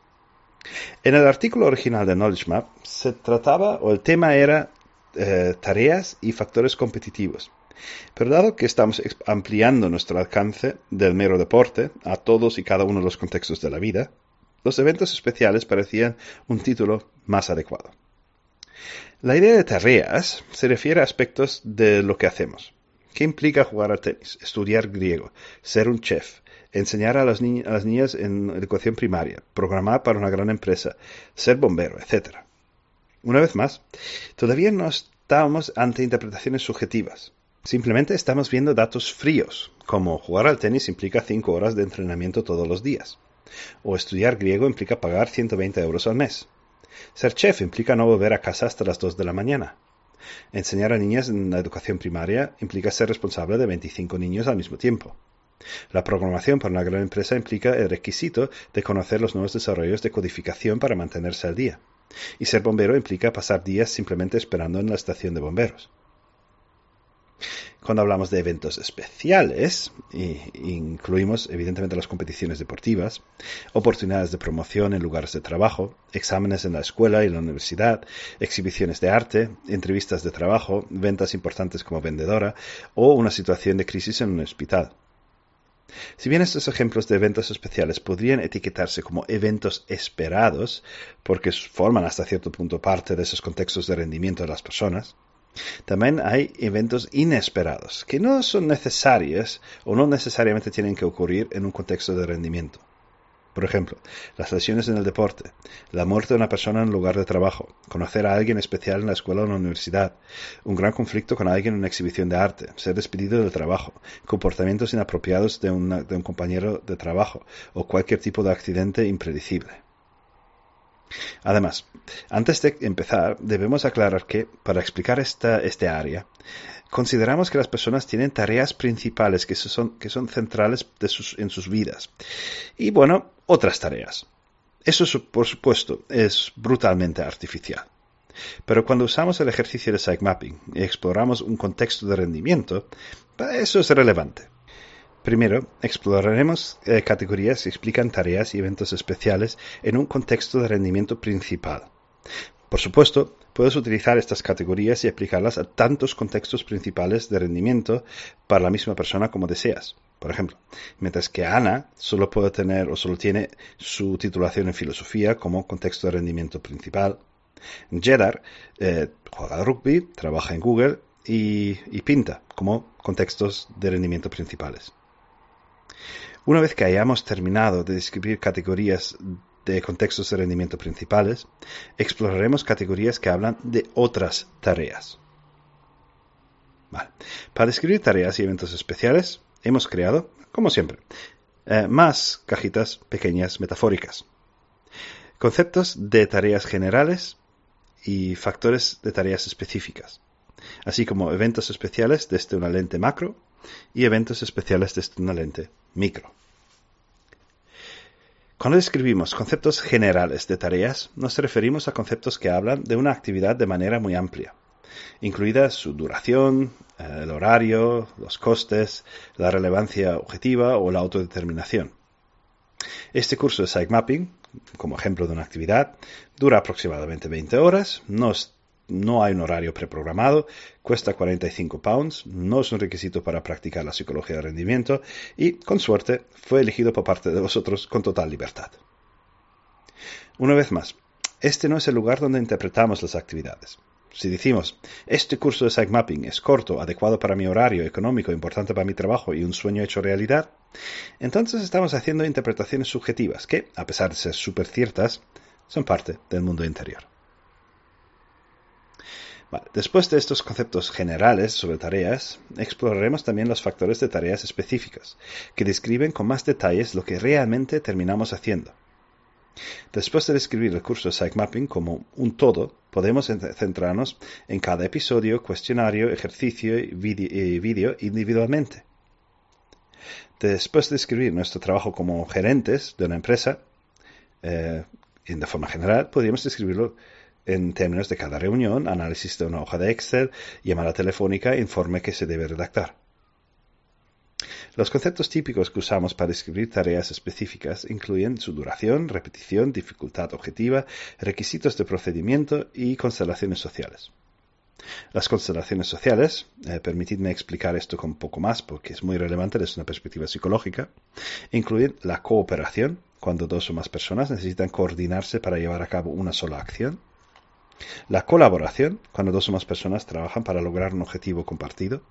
En el artículo original de Knowledge Map se trataba, o el tema era, eh, tareas y factores competitivos. Pero dado que estamos ampliando nuestro alcance del mero deporte a todos y cada uno de los contextos de la vida, los eventos especiales parecían un título más adecuado. La idea de tareas se refiere a aspectos de lo que hacemos. ¿Qué implica jugar al tenis, estudiar griego, ser un chef, enseñar a las, ni- a las niñas en educación primaria, programar para una gran empresa, ser bombero, etcétera? Una vez más, todavía no estamos ante interpretaciones subjetivas. Simplemente estamos viendo datos fríos, como jugar al tenis implica cinco horas de entrenamiento todos los días, o estudiar griego implica pagar ciento veinte euros al mes. Ser chef implica no volver a casa hasta las dos de la mañana. Enseñar a niñas en la educación primaria implica ser responsable de veinticinco niños al mismo tiempo. La programación para una gran empresa implica el requisito de conocer los nuevos desarrollos de codificación para mantenerse al día. Y ser bombero implica pasar días simplemente esperando en la estación de bomberos. Cuando hablamos de eventos especiales, y incluimos evidentemente las competiciones deportivas, oportunidades de promoción en lugares de trabajo, exámenes en la escuela y en la universidad, exhibiciones de arte, entrevistas de trabajo, ventas importantes como vendedora o una situación de crisis en un hospital. Si bien estos ejemplos de eventos especiales podrían etiquetarse como eventos esperados, porque forman hasta cierto punto parte de esos contextos de rendimiento de las personas, también hay eventos inesperados, que no son necesarios o no necesariamente tienen que ocurrir en un contexto de rendimiento. Por ejemplo, las lesiones en el deporte, la muerte de una persona en un lugar de trabajo, conocer a alguien especial en la escuela o en la universidad, un gran conflicto con alguien en una exhibición de arte, ser despedido del trabajo, comportamientos inapropiados de, una, de un compañero de trabajo o cualquier tipo de accidente impredecible. Además, antes de empezar, debemos aclarar que, para explicar esta, este área, consideramos que las personas tienen tareas principales que son, que son centrales de sus, en sus vidas. Y bueno, otras tareas. Eso, por supuesto, es brutalmente artificial. Pero cuando usamos el ejercicio de Psych Mapping y exploramos un contexto de rendimiento, eso es relevante. Primero, exploraremos eh, categorías que explican tareas y eventos especiales en un contexto de rendimiento principal. Por supuesto, puedes utilizar estas categorías y aplicarlas a tantos contextos principales de rendimiento para la misma persona como deseas. Por ejemplo, mientras que Ana solo puede tener o solo tiene su titulación en filosofía como contexto de rendimiento principal, Jedar eh, juega al rugby, trabaja en Google y, y pinta como contextos de rendimiento principales. Una vez que hayamos terminado de describir categorías de contextos de rendimiento principales, exploraremos categorías que hablan de otras tareas. Vale. Para describir tareas y eventos especiales, hemos creado, como siempre, eh, más cajitas pequeñas metafóricas. Conceptos de tareas generales y factores de tareas específicas, así como eventos especiales desde una lente macro y eventos especiales desde una lente micro. Cuando describimos conceptos generales de tareas, nos referimos a conceptos que hablan de una actividad de manera muy amplia, incluida su duración, el horario, los costes, la relevancia objetiva o la autodeterminación. Este curso de Psych Mapping, como ejemplo de una actividad, dura aproximadamente veinte horas, no es No hay un horario preprogramado, cuesta cuarenta y cinco pounds, no es un requisito para practicar la psicología de rendimiento y, con suerte, fue elegido por parte de vosotros con total libertad. Una vez más, este no es el lugar donde interpretamos las actividades. Si decimos, este curso de Psych Mapping es corto, adecuado para mi horario, económico, importante para mi trabajo y un sueño hecho realidad, entonces estamos haciendo interpretaciones subjetivas que, a pesar de ser súper ciertas, son parte del mundo interior. Vale, después de estos conceptos generales sobre tareas, exploraremos también los factores de tareas específicas, que describen con más detalles lo que realmente terminamos haciendo. Después de describir el curso de Psych Mapping como un todo, podemos centrarnos en cada episodio, cuestionario, ejercicio y vídeo individualmente. Después de describir nuestro trabajo como gerentes de una empresa, eh, de forma general, podríamos describirlo en términos de cada reunión, análisis de una hoja de Excel, llamada telefónica e informe que se debe redactar. Los conceptos típicos que usamos para describir tareas específicas incluyen su duración, repetición, dificultad objetiva, requisitos de procedimiento y constelaciones sociales. Las constelaciones sociales, eh, permitidme explicar esto con un poco más porque es muy relevante desde una perspectiva psicológica, incluyen la cooperación, cuando dos o más personas necesitan coordinarse para llevar a cabo una sola acción, la colaboración, cuando dos o más personas trabajan para lograr un objetivo compartido.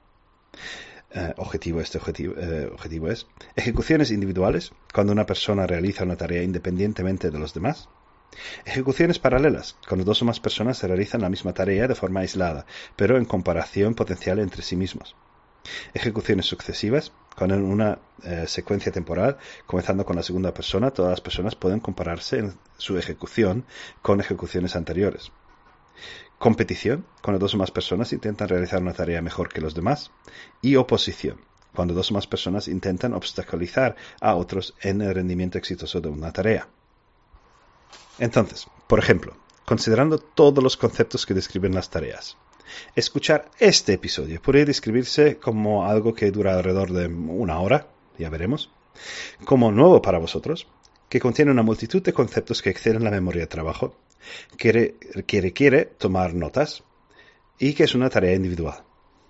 Eh, objetivo este objetivo, eh, objetivo es. Ejecuciones individuales, cuando una persona realiza una tarea independientemente de los demás. Ejecuciones paralelas, cuando dos o más personas se realizan la misma tarea de forma aislada, pero en comparación potencial entre sí mismos. Ejecuciones sucesivas, cuando en una eh, secuencia temporal, comenzando con la segunda persona, todas las personas pueden compararse en su ejecución con ejecuciones anteriores. Competición, cuando dos o más personas intentan realizar una tarea mejor que los demás. Y oposición, cuando dos o más personas intentan obstaculizar a otros en el rendimiento exitoso de una tarea. Entonces, por ejemplo, considerando todos los conceptos que describen las tareas, escuchar este episodio podría describirse como algo que dura alrededor de una hora, ya veremos, como nuevo para vosotros, que contiene una multitud de conceptos que exceden la memoria de trabajo, que, re, que requiere tomar notas y que es una tarea individual.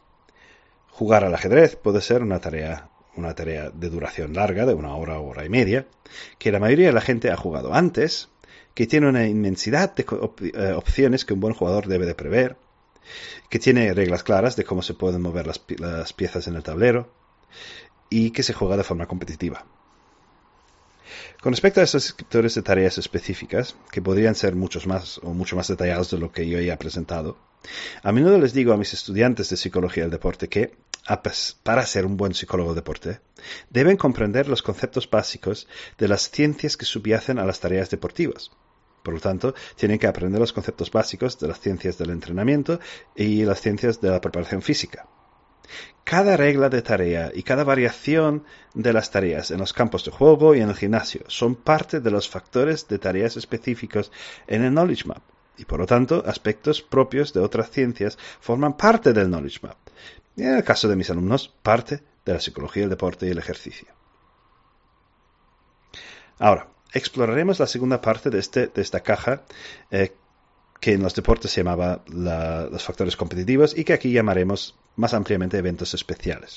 Jugar al ajedrez puede ser una tarea, una tarea de duración larga, de una hora o hora y media, que la mayoría de la gente ha jugado antes, que tiene una inmensidad de op- eh, opciones que un buen jugador debe de prever, que tiene reglas claras de cómo se pueden mover las, las piezas en el tablero y que se juega de forma competitiva. Con respecto a esos descriptores de tareas específicas, que podrían ser muchos más o mucho más detallados de lo que yo ya he presentado, a menudo les digo a mis estudiantes de psicología del deporte que, para ser un buen psicólogo del deporte, deben comprender los conceptos básicos de las ciencias que subyacen a las tareas deportivas. Por lo tanto, tienen que aprender los conceptos básicos de las ciencias del entrenamiento y las ciencias de la preparación física. Cada regla de tarea y cada variación de las tareas en los campos de juego y en el gimnasio son parte de los factores de tareas específicos en el Knowledge Map y, por lo tanto, aspectos propios de otras ciencias forman parte del Knowledge Map y, en el caso de mis alumnos, parte de la psicología del deporte y el ejercicio. Ahora, exploraremos la segunda parte de, este, de esta caja eh, que en los deportes se llamaba la, los factores competitivos y que aquí llamaremos más ampliamente eventos especiales.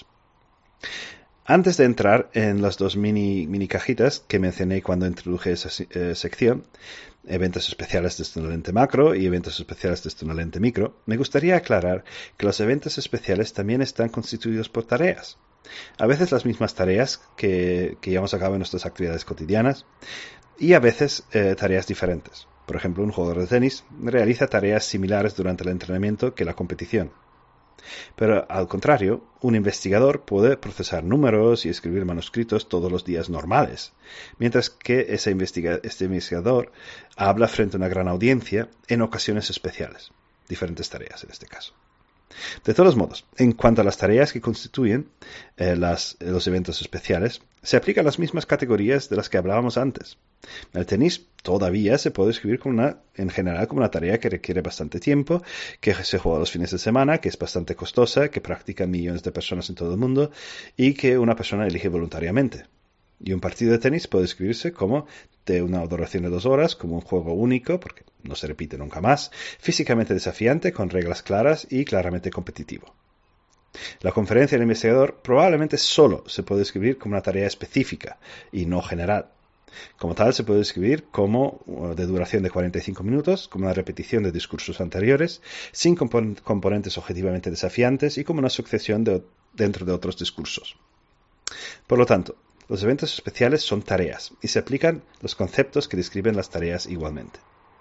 Antes de entrar en las dos mini, mini cajitas que mencioné cuando introduje esa eh, sección, eventos especiales desde una lente macro y eventos especiales desde una lente micro, me gustaría aclarar que los eventos especiales también están constituidos por tareas. A veces las mismas tareas que, que llevamos a cabo en nuestras actividades cotidianas y a veces eh, tareas diferentes. Por ejemplo, un jugador de tenis realiza tareas similares durante el entrenamiento que la competición. Pero, al contrario, un investigador puede procesar números y escribir manuscritos todos los días normales, mientras que ese investiga- este investigador habla frente a una gran audiencia en ocasiones especiales. Diferentes tareas en este caso. De todos modos, en cuanto a las tareas que constituyen eh, las, los eventos especiales, se aplican las mismas categorías de las que hablábamos antes. El tenis todavía se puede escribir como una, en general como una tarea que requiere bastante tiempo, que se juega los fines de semana, que es bastante costosa, que practican millones de personas en todo el mundo y que una persona elige voluntariamente. Y un partido de tenis puede escribirse como de una duración de dos horas, como un juego único, porque no se repite nunca más, físicamente desafiante, con reglas claras y claramente competitivo. La conferencia del investigador probablemente solo se puede escribir como una tarea específica y no general. Como tal, se puede escribir como de duración de cuarenta y cinco minutos, como una repetición de discursos anteriores, sin compon- componentes objetivamente desafiantes y como una sucesión de, dentro de otros discursos. Por lo tanto, los eventos especiales son tareas y se aplican los conceptos que describen las tareas igualmente.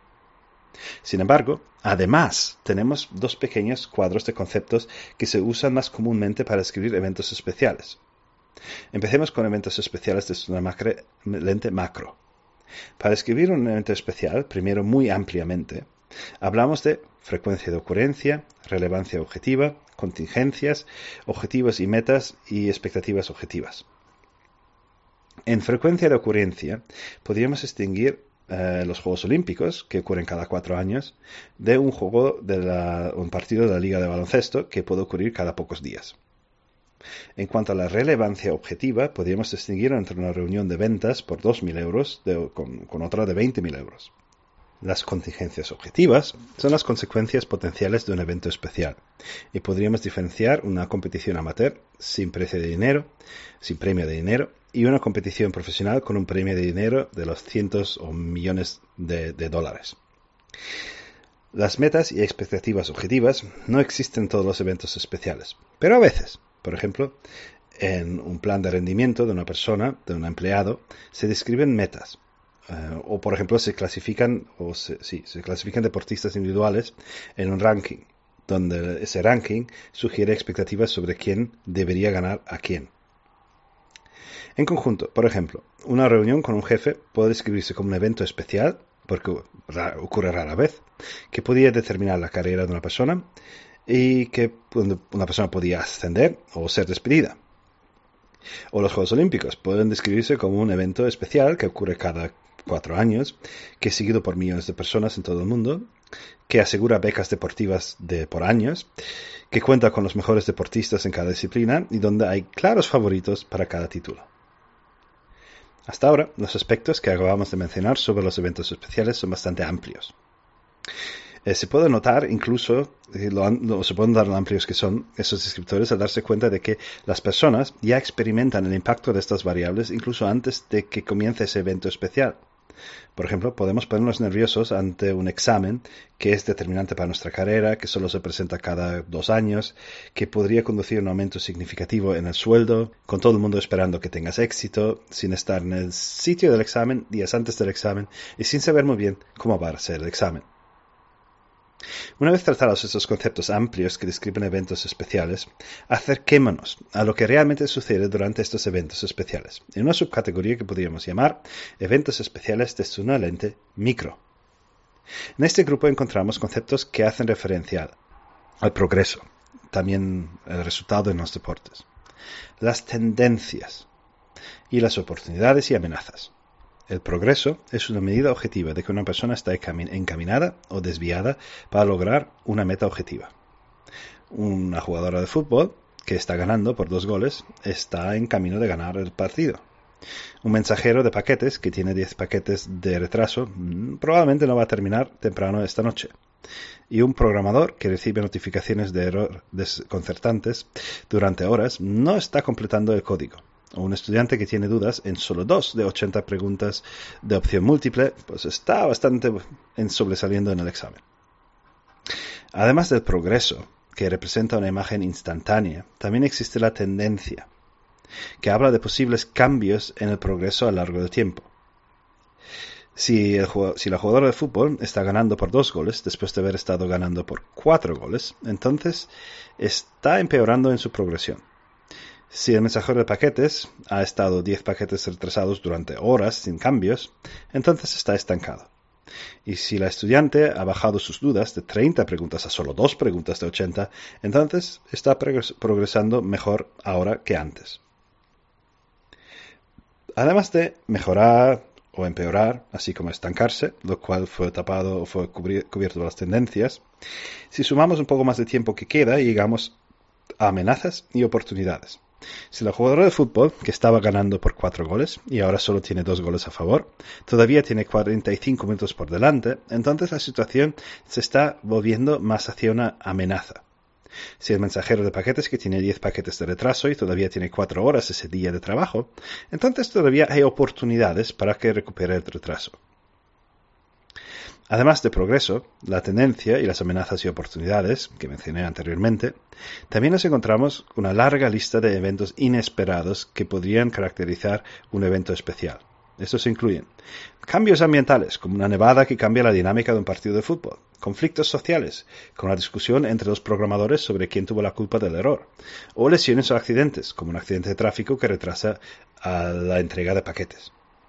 Sin embargo, además, tenemos dos pequeños cuadros de conceptos que se usan más comúnmente para escribir eventos especiales. Empecemos con eventos especiales desde una macro, lente macro. Para escribir un evento especial, primero muy ampliamente, hablamos de frecuencia de ocurrencia, relevancia objetiva, contingencias, objetivos y metas y expectativas objetivas. En frecuencia de ocurrencia, podríamos distinguir eh, los Juegos Olímpicos, que ocurren cada cuatro años, de un juego de la, un partido de la Liga de Baloncesto, que puede ocurrir cada pocos días. En cuanto a la relevancia objetiva, podríamos distinguir entre una reunión de ventas por dos mil euros de, con, con otra de veinte mil euros. Las contingencias objetivas son las consecuencias potenciales de un evento especial y podríamos diferenciar una competición amateur sin precio de dinero, sin premio de dinero y una competición profesional con un premio de dinero de los cientos o millones de, de dólares. Las metas y expectativas objetivas no existen en todos los eventos especiales, pero a veces, por ejemplo, en un plan de rendimiento de una persona, de un empleado, se describen metas. Uh, o por ejemplo se clasifican o se, sí, se clasifican deportistas individuales en un ranking donde ese ranking sugiere expectativas sobre quién debería ganar a quién. En conjunto, por ejemplo, una reunión con un jefe puede describirse como un evento especial, porque ocurre rara vez, que podía determinar la carrera de una persona y que una persona podía ascender o ser despedida. O los Juegos Olímpicos pueden describirse como un evento especial que ocurre cada cuatro años, que es seguido por millones de personas en todo el mundo, que asegura becas deportivas de por años, que cuenta con los mejores deportistas en cada disciplina y donde hay claros favoritos para cada título. Hasta ahora, los aspectos que acabamos de mencionar sobre los eventos especiales son bastante amplios. Eh, se puede notar incluso, eh, lo, lo, se pueden dar lo amplios que son esos descriptores al darse cuenta de que las personas ya experimentan el impacto de estas variables incluso antes de que comience ese evento especial. Por ejemplo, podemos ponernos nerviosos ante un examen que es determinante para nuestra carrera, que solo se presenta cada dos años, que podría conducir a un aumento significativo en el sueldo, con todo el mundo esperando que tengas éxito, sin estar en el sitio del examen, días antes del examen, y sin saber muy bien cómo va a ser el examen. Una vez tratados estos conceptos amplios que describen eventos especiales, acerquémonos a lo que realmente sucede durante estos eventos especiales, en una subcategoría que podríamos llamar eventos especiales desde una lente micro. En este grupo encontramos conceptos que hacen referencia al progreso, también el resultado en los deportes, las tendencias y las oportunidades y amenazas. El progreso es una medida objetiva de que una persona está encaminada o desviada para lograr una meta objetiva. Una jugadora de fútbol que está ganando por dos goles está en camino de ganar el partido. Un mensajero de paquetes que tiene diez paquetes de retraso probablemente no va a terminar temprano esta noche. Y un programador que recibe notificaciones de error desconcertantes durante horas no está completando el código. O un estudiante que tiene dudas en solo dos de ochenta preguntas de opción múltiple, pues está bastante sobresaliendo en el examen. Además del progreso, que representa una imagen instantánea, también existe la tendencia, que habla de posibles cambios en el progreso a lo largo del tiempo. Si, el, si la jugadora de fútbol está ganando por dos goles después de haber estado ganando por cuatro goles, entonces está empeorando en su progresión. Si el mensajero de paquetes ha estado diez paquetes retrasados durante horas sin cambios, entonces está estancado. Y si la estudiante ha bajado sus dudas de treinta preguntas a solo dos preguntas de ochenta, entonces está progresando mejor ahora que antes. Además de mejorar o empeorar, así como estancarse, lo cual fue tapado o fue cubierto por las tendencias, si sumamos un poco más de tiempo que queda, llegamos a amenazas y oportunidades. Si la jugadora de fútbol, que estaba ganando por cuatro goles y ahora solo tiene dos goles a favor, todavía tiene cuarenta y cinco minutos por delante, entonces la situación se está volviendo más hacia una amenaza. Si el mensajero de paquetes, que tiene diez paquetes de retraso y todavía tiene cuatro horas ese día de trabajo, entonces todavía hay oportunidades para que recupere el retraso. Además de progreso, la tendencia y las amenazas y oportunidades que mencioné anteriormente, también nos encontramos una larga lista de eventos inesperados que podrían caracterizar un evento especial. Estos incluyen cambios ambientales, como una nevada que cambia la dinámica de un partido de fútbol, conflictos sociales, como la discusión entre los programadores sobre quién tuvo la culpa del error, o lesiones o accidentes, como un accidente de tráfico que retrasa a la entrega de paquetes.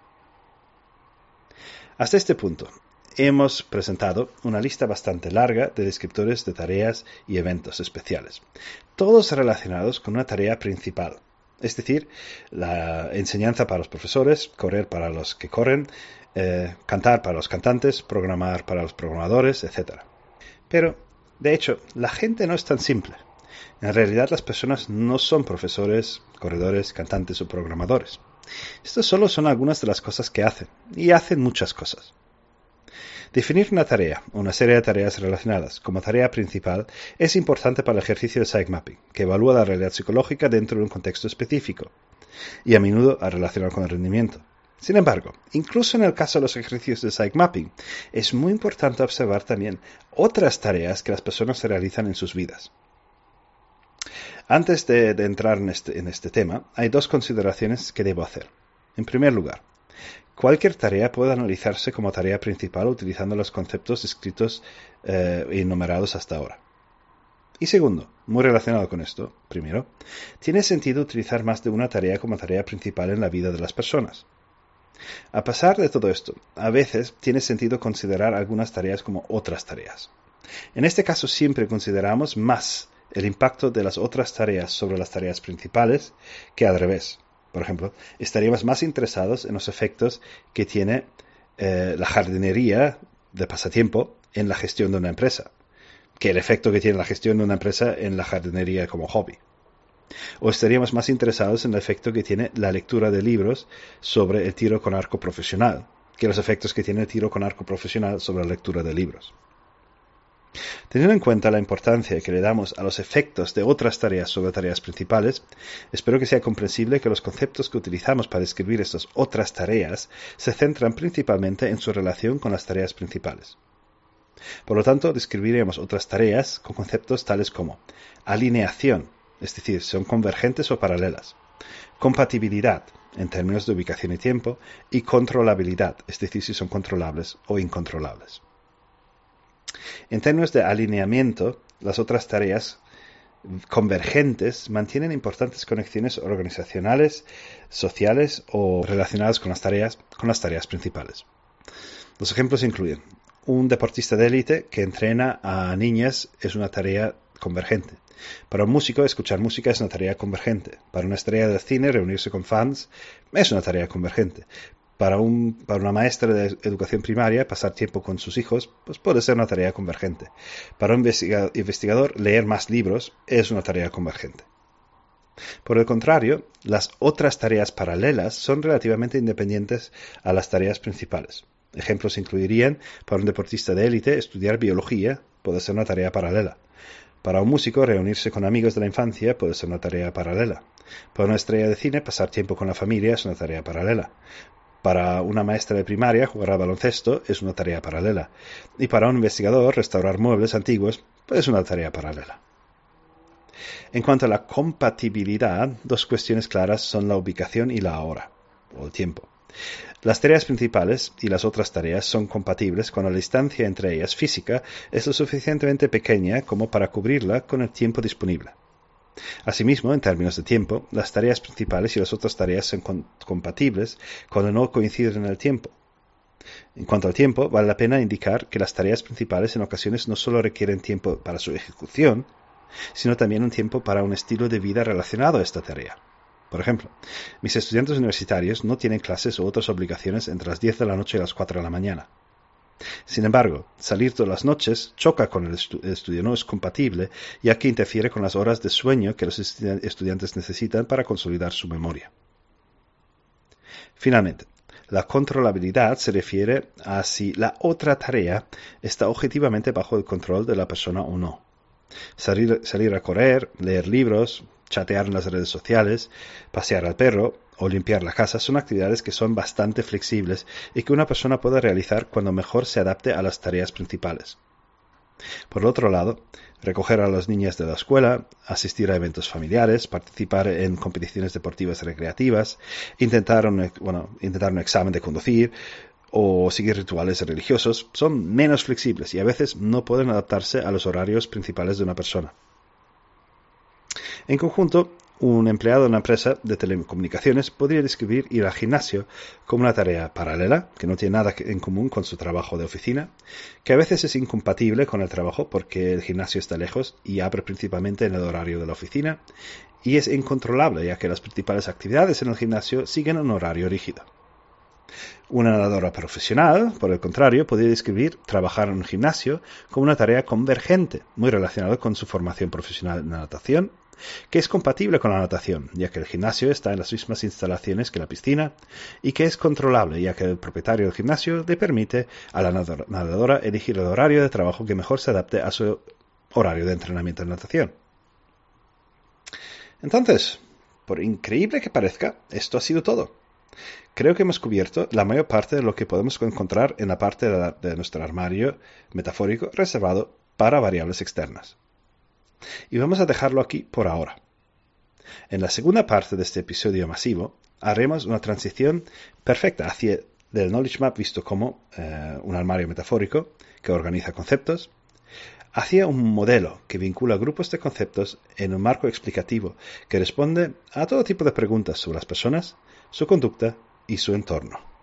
Hasta este punto, hemos presentado una lista bastante larga de descriptores de tareas y eventos especiales, todos relacionados con una tarea principal, es decir, la enseñanza para los profesores, correr para los que corren, eh, cantar para los cantantes, programar para los programadores, etcétera. Pero, de hecho, la gente no es tan simple. En realidad, las personas no son profesores, corredores, cantantes o programadores. Estas solo son algunas de las cosas que hacen, y hacen muchas cosas. Definir una tarea o una serie de tareas relacionadas como tarea principal es importante para el ejercicio de Psych Mapping, que evalúa la realidad psicológica dentro de un contexto específico y a menudo a relacionar con el rendimiento. Sin embargo, incluso en el caso de los ejercicios de Psych Mapping, es muy importante observar también otras tareas que las personas se realizan en sus vidas. Antes de, de entrar en este, en este tema, hay dos consideraciones que debo hacer. En primer lugar, cualquier tarea puede analizarse como tarea principal utilizando los conceptos descritos eh, y enumerados hasta ahora. Y segundo, muy relacionado con esto, primero, tiene sentido utilizar más de una tarea como tarea principal en la vida de las personas. A pesar de todo esto, a veces tiene sentido considerar algunas tareas como otras tareas. En este caso siempre consideramos más el impacto de las otras tareas sobre las tareas principales que al revés. Por ejemplo, estaríamos más interesados en los efectos que tiene eh, la jardinería de pasatiempo en la gestión de una empresa, que el efecto que tiene la gestión de una empresa en la jardinería como hobby. O estaríamos más interesados en el efecto que tiene la lectura de libros sobre el tiro con arco profesional, que los efectos que tiene el tiro con arco profesional sobre la lectura de libros. Teniendo en cuenta la importancia que le damos a los efectos de otras tareas sobre tareas principales, espero que sea comprensible que los conceptos que utilizamos para describir estas otras tareas se centran principalmente en su relación con las tareas principales. Por lo tanto, describiremos otras tareas con conceptos tales como alineación, es decir, son convergentes o paralelas, compatibilidad, en términos de ubicación y tiempo, y controlabilidad, es decir, si son controlables o incontrolables. En términos de alineamiento, las otras tareas convergentes mantienen importantes conexiones organizacionales, sociales o relacionadas con las tareas, con las tareas principales. Los ejemplos incluyen un deportista de élite que entrena a niñas es una tarea convergente. Para un músico, escuchar música es una tarea convergente. Para una estrella de cine, reunirse con fans es una tarea convergente. Para, un, para una maestra de educación primaria, pasar tiempo con sus hijos pues puede ser una tarea convergente. Para un investiga- investigador, leer más libros es una tarea convergente. Por el contrario, las otras tareas paralelas son relativamente independientes a las tareas principales. Ejemplos incluirían, para un deportista de élite, estudiar biología puede ser una tarea paralela. Para un músico, reunirse con amigos de la infancia puede ser una tarea paralela. Para una estrella de cine, pasar tiempo con la familia es una tarea paralela. Para una maestra de primaria, jugar al baloncesto es una tarea paralela. Y para un investigador, restaurar muebles antiguos es una tarea paralela. En cuanto a la compatibilidad, dos cuestiones claras son la ubicación y la hora, o el tiempo. Las tareas principales y las otras tareas son compatibles cuando la distancia entre ellas física es lo suficientemente pequeña como para cubrirla con el tiempo disponible. Asimismo, en términos de tiempo, las tareas principales y las otras tareas son con- compatibles cuando no coinciden en el tiempo. En cuanto al tiempo, vale la pena indicar que las tareas principales en ocasiones no solo requieren tiempo para su ejecución, sino también un tiempo para un estilo de vida relacionado a esta tarea. Por ejemplo, mis estudiantes universitarios no tienen clases o otras obligaciones entre las diez de la noche y las cuatro de la mañana. Sin embargo, salir todas las noches choca con el, estu- el estudio, no es compatible, ya que interfiere con las horas de sueño que los estu- estudiantes necesitan para consolidar su memoria. Finalmente, la controlabilidad se refiere a si la otra tarea está objetivamente bajo el control de la persona o no. Salir, salir a correr, leer libros, chatear en las redes sociales, pasear al perro o limpiar la casa son actividades que son bastante flexibles y que una persona puede realizar cuando mejor se adapte a las tareas principales. Por el otro lado, recoger a las niñas de la escuela, asistir a eventos familiares, participar en competiciones deportivas recreativas, intentar un, bueno, intentar un examen de conducir o seguir rituales religiosos son menos flexibles y a veces no pueden adaptarse a los horarios principales de una persona. En conjunto, un empleado de una empresa de telecomunicaciones podría describir ir al gimnasio como una tarea paralela, que no tiene nada en común con su trabajo de oficina, que a veces es incompatible con el trabajo porque el gimnasio está lejos y abre principalmente en el horario de la oficina, y es incontrolable ya que las principales actividades en el gimnasio siguen un horario rígido. Una nadadora profesional, por el contrario, podría describir trabajar en un gimnasio como una tarea convergente, muy relacionada con su formación profesional en la natación, que es compatible con la natación, ya que el gimnasio está en las mismas instalaciones que la piscina, y que es controlable, ya que el propietario del gimnasio le permite a la nadadora elegir el horario de trabajo que mejor se adapte a su horario de entrenamiento en natación. Entonces, por increíble que parezca, esto ha sido todo. Creo que hemos cubierto la mayor parte de lo que podemos encontrar en la parte de, la, de nuestro armario metafórico reservado para variables externas. Y vamos a dejarlo aquí por ahora. En la segunda parte de este episodio masivo, haremos una transición perfecta hacia del Knowledge Map visto como eh, un armario metafórico que organiza conceptos, hacia un modelo que vincula grupos de conceptos en un marco explicativo que responde a todo tipo de preguntas sobre las personas, su conducta y su entorno.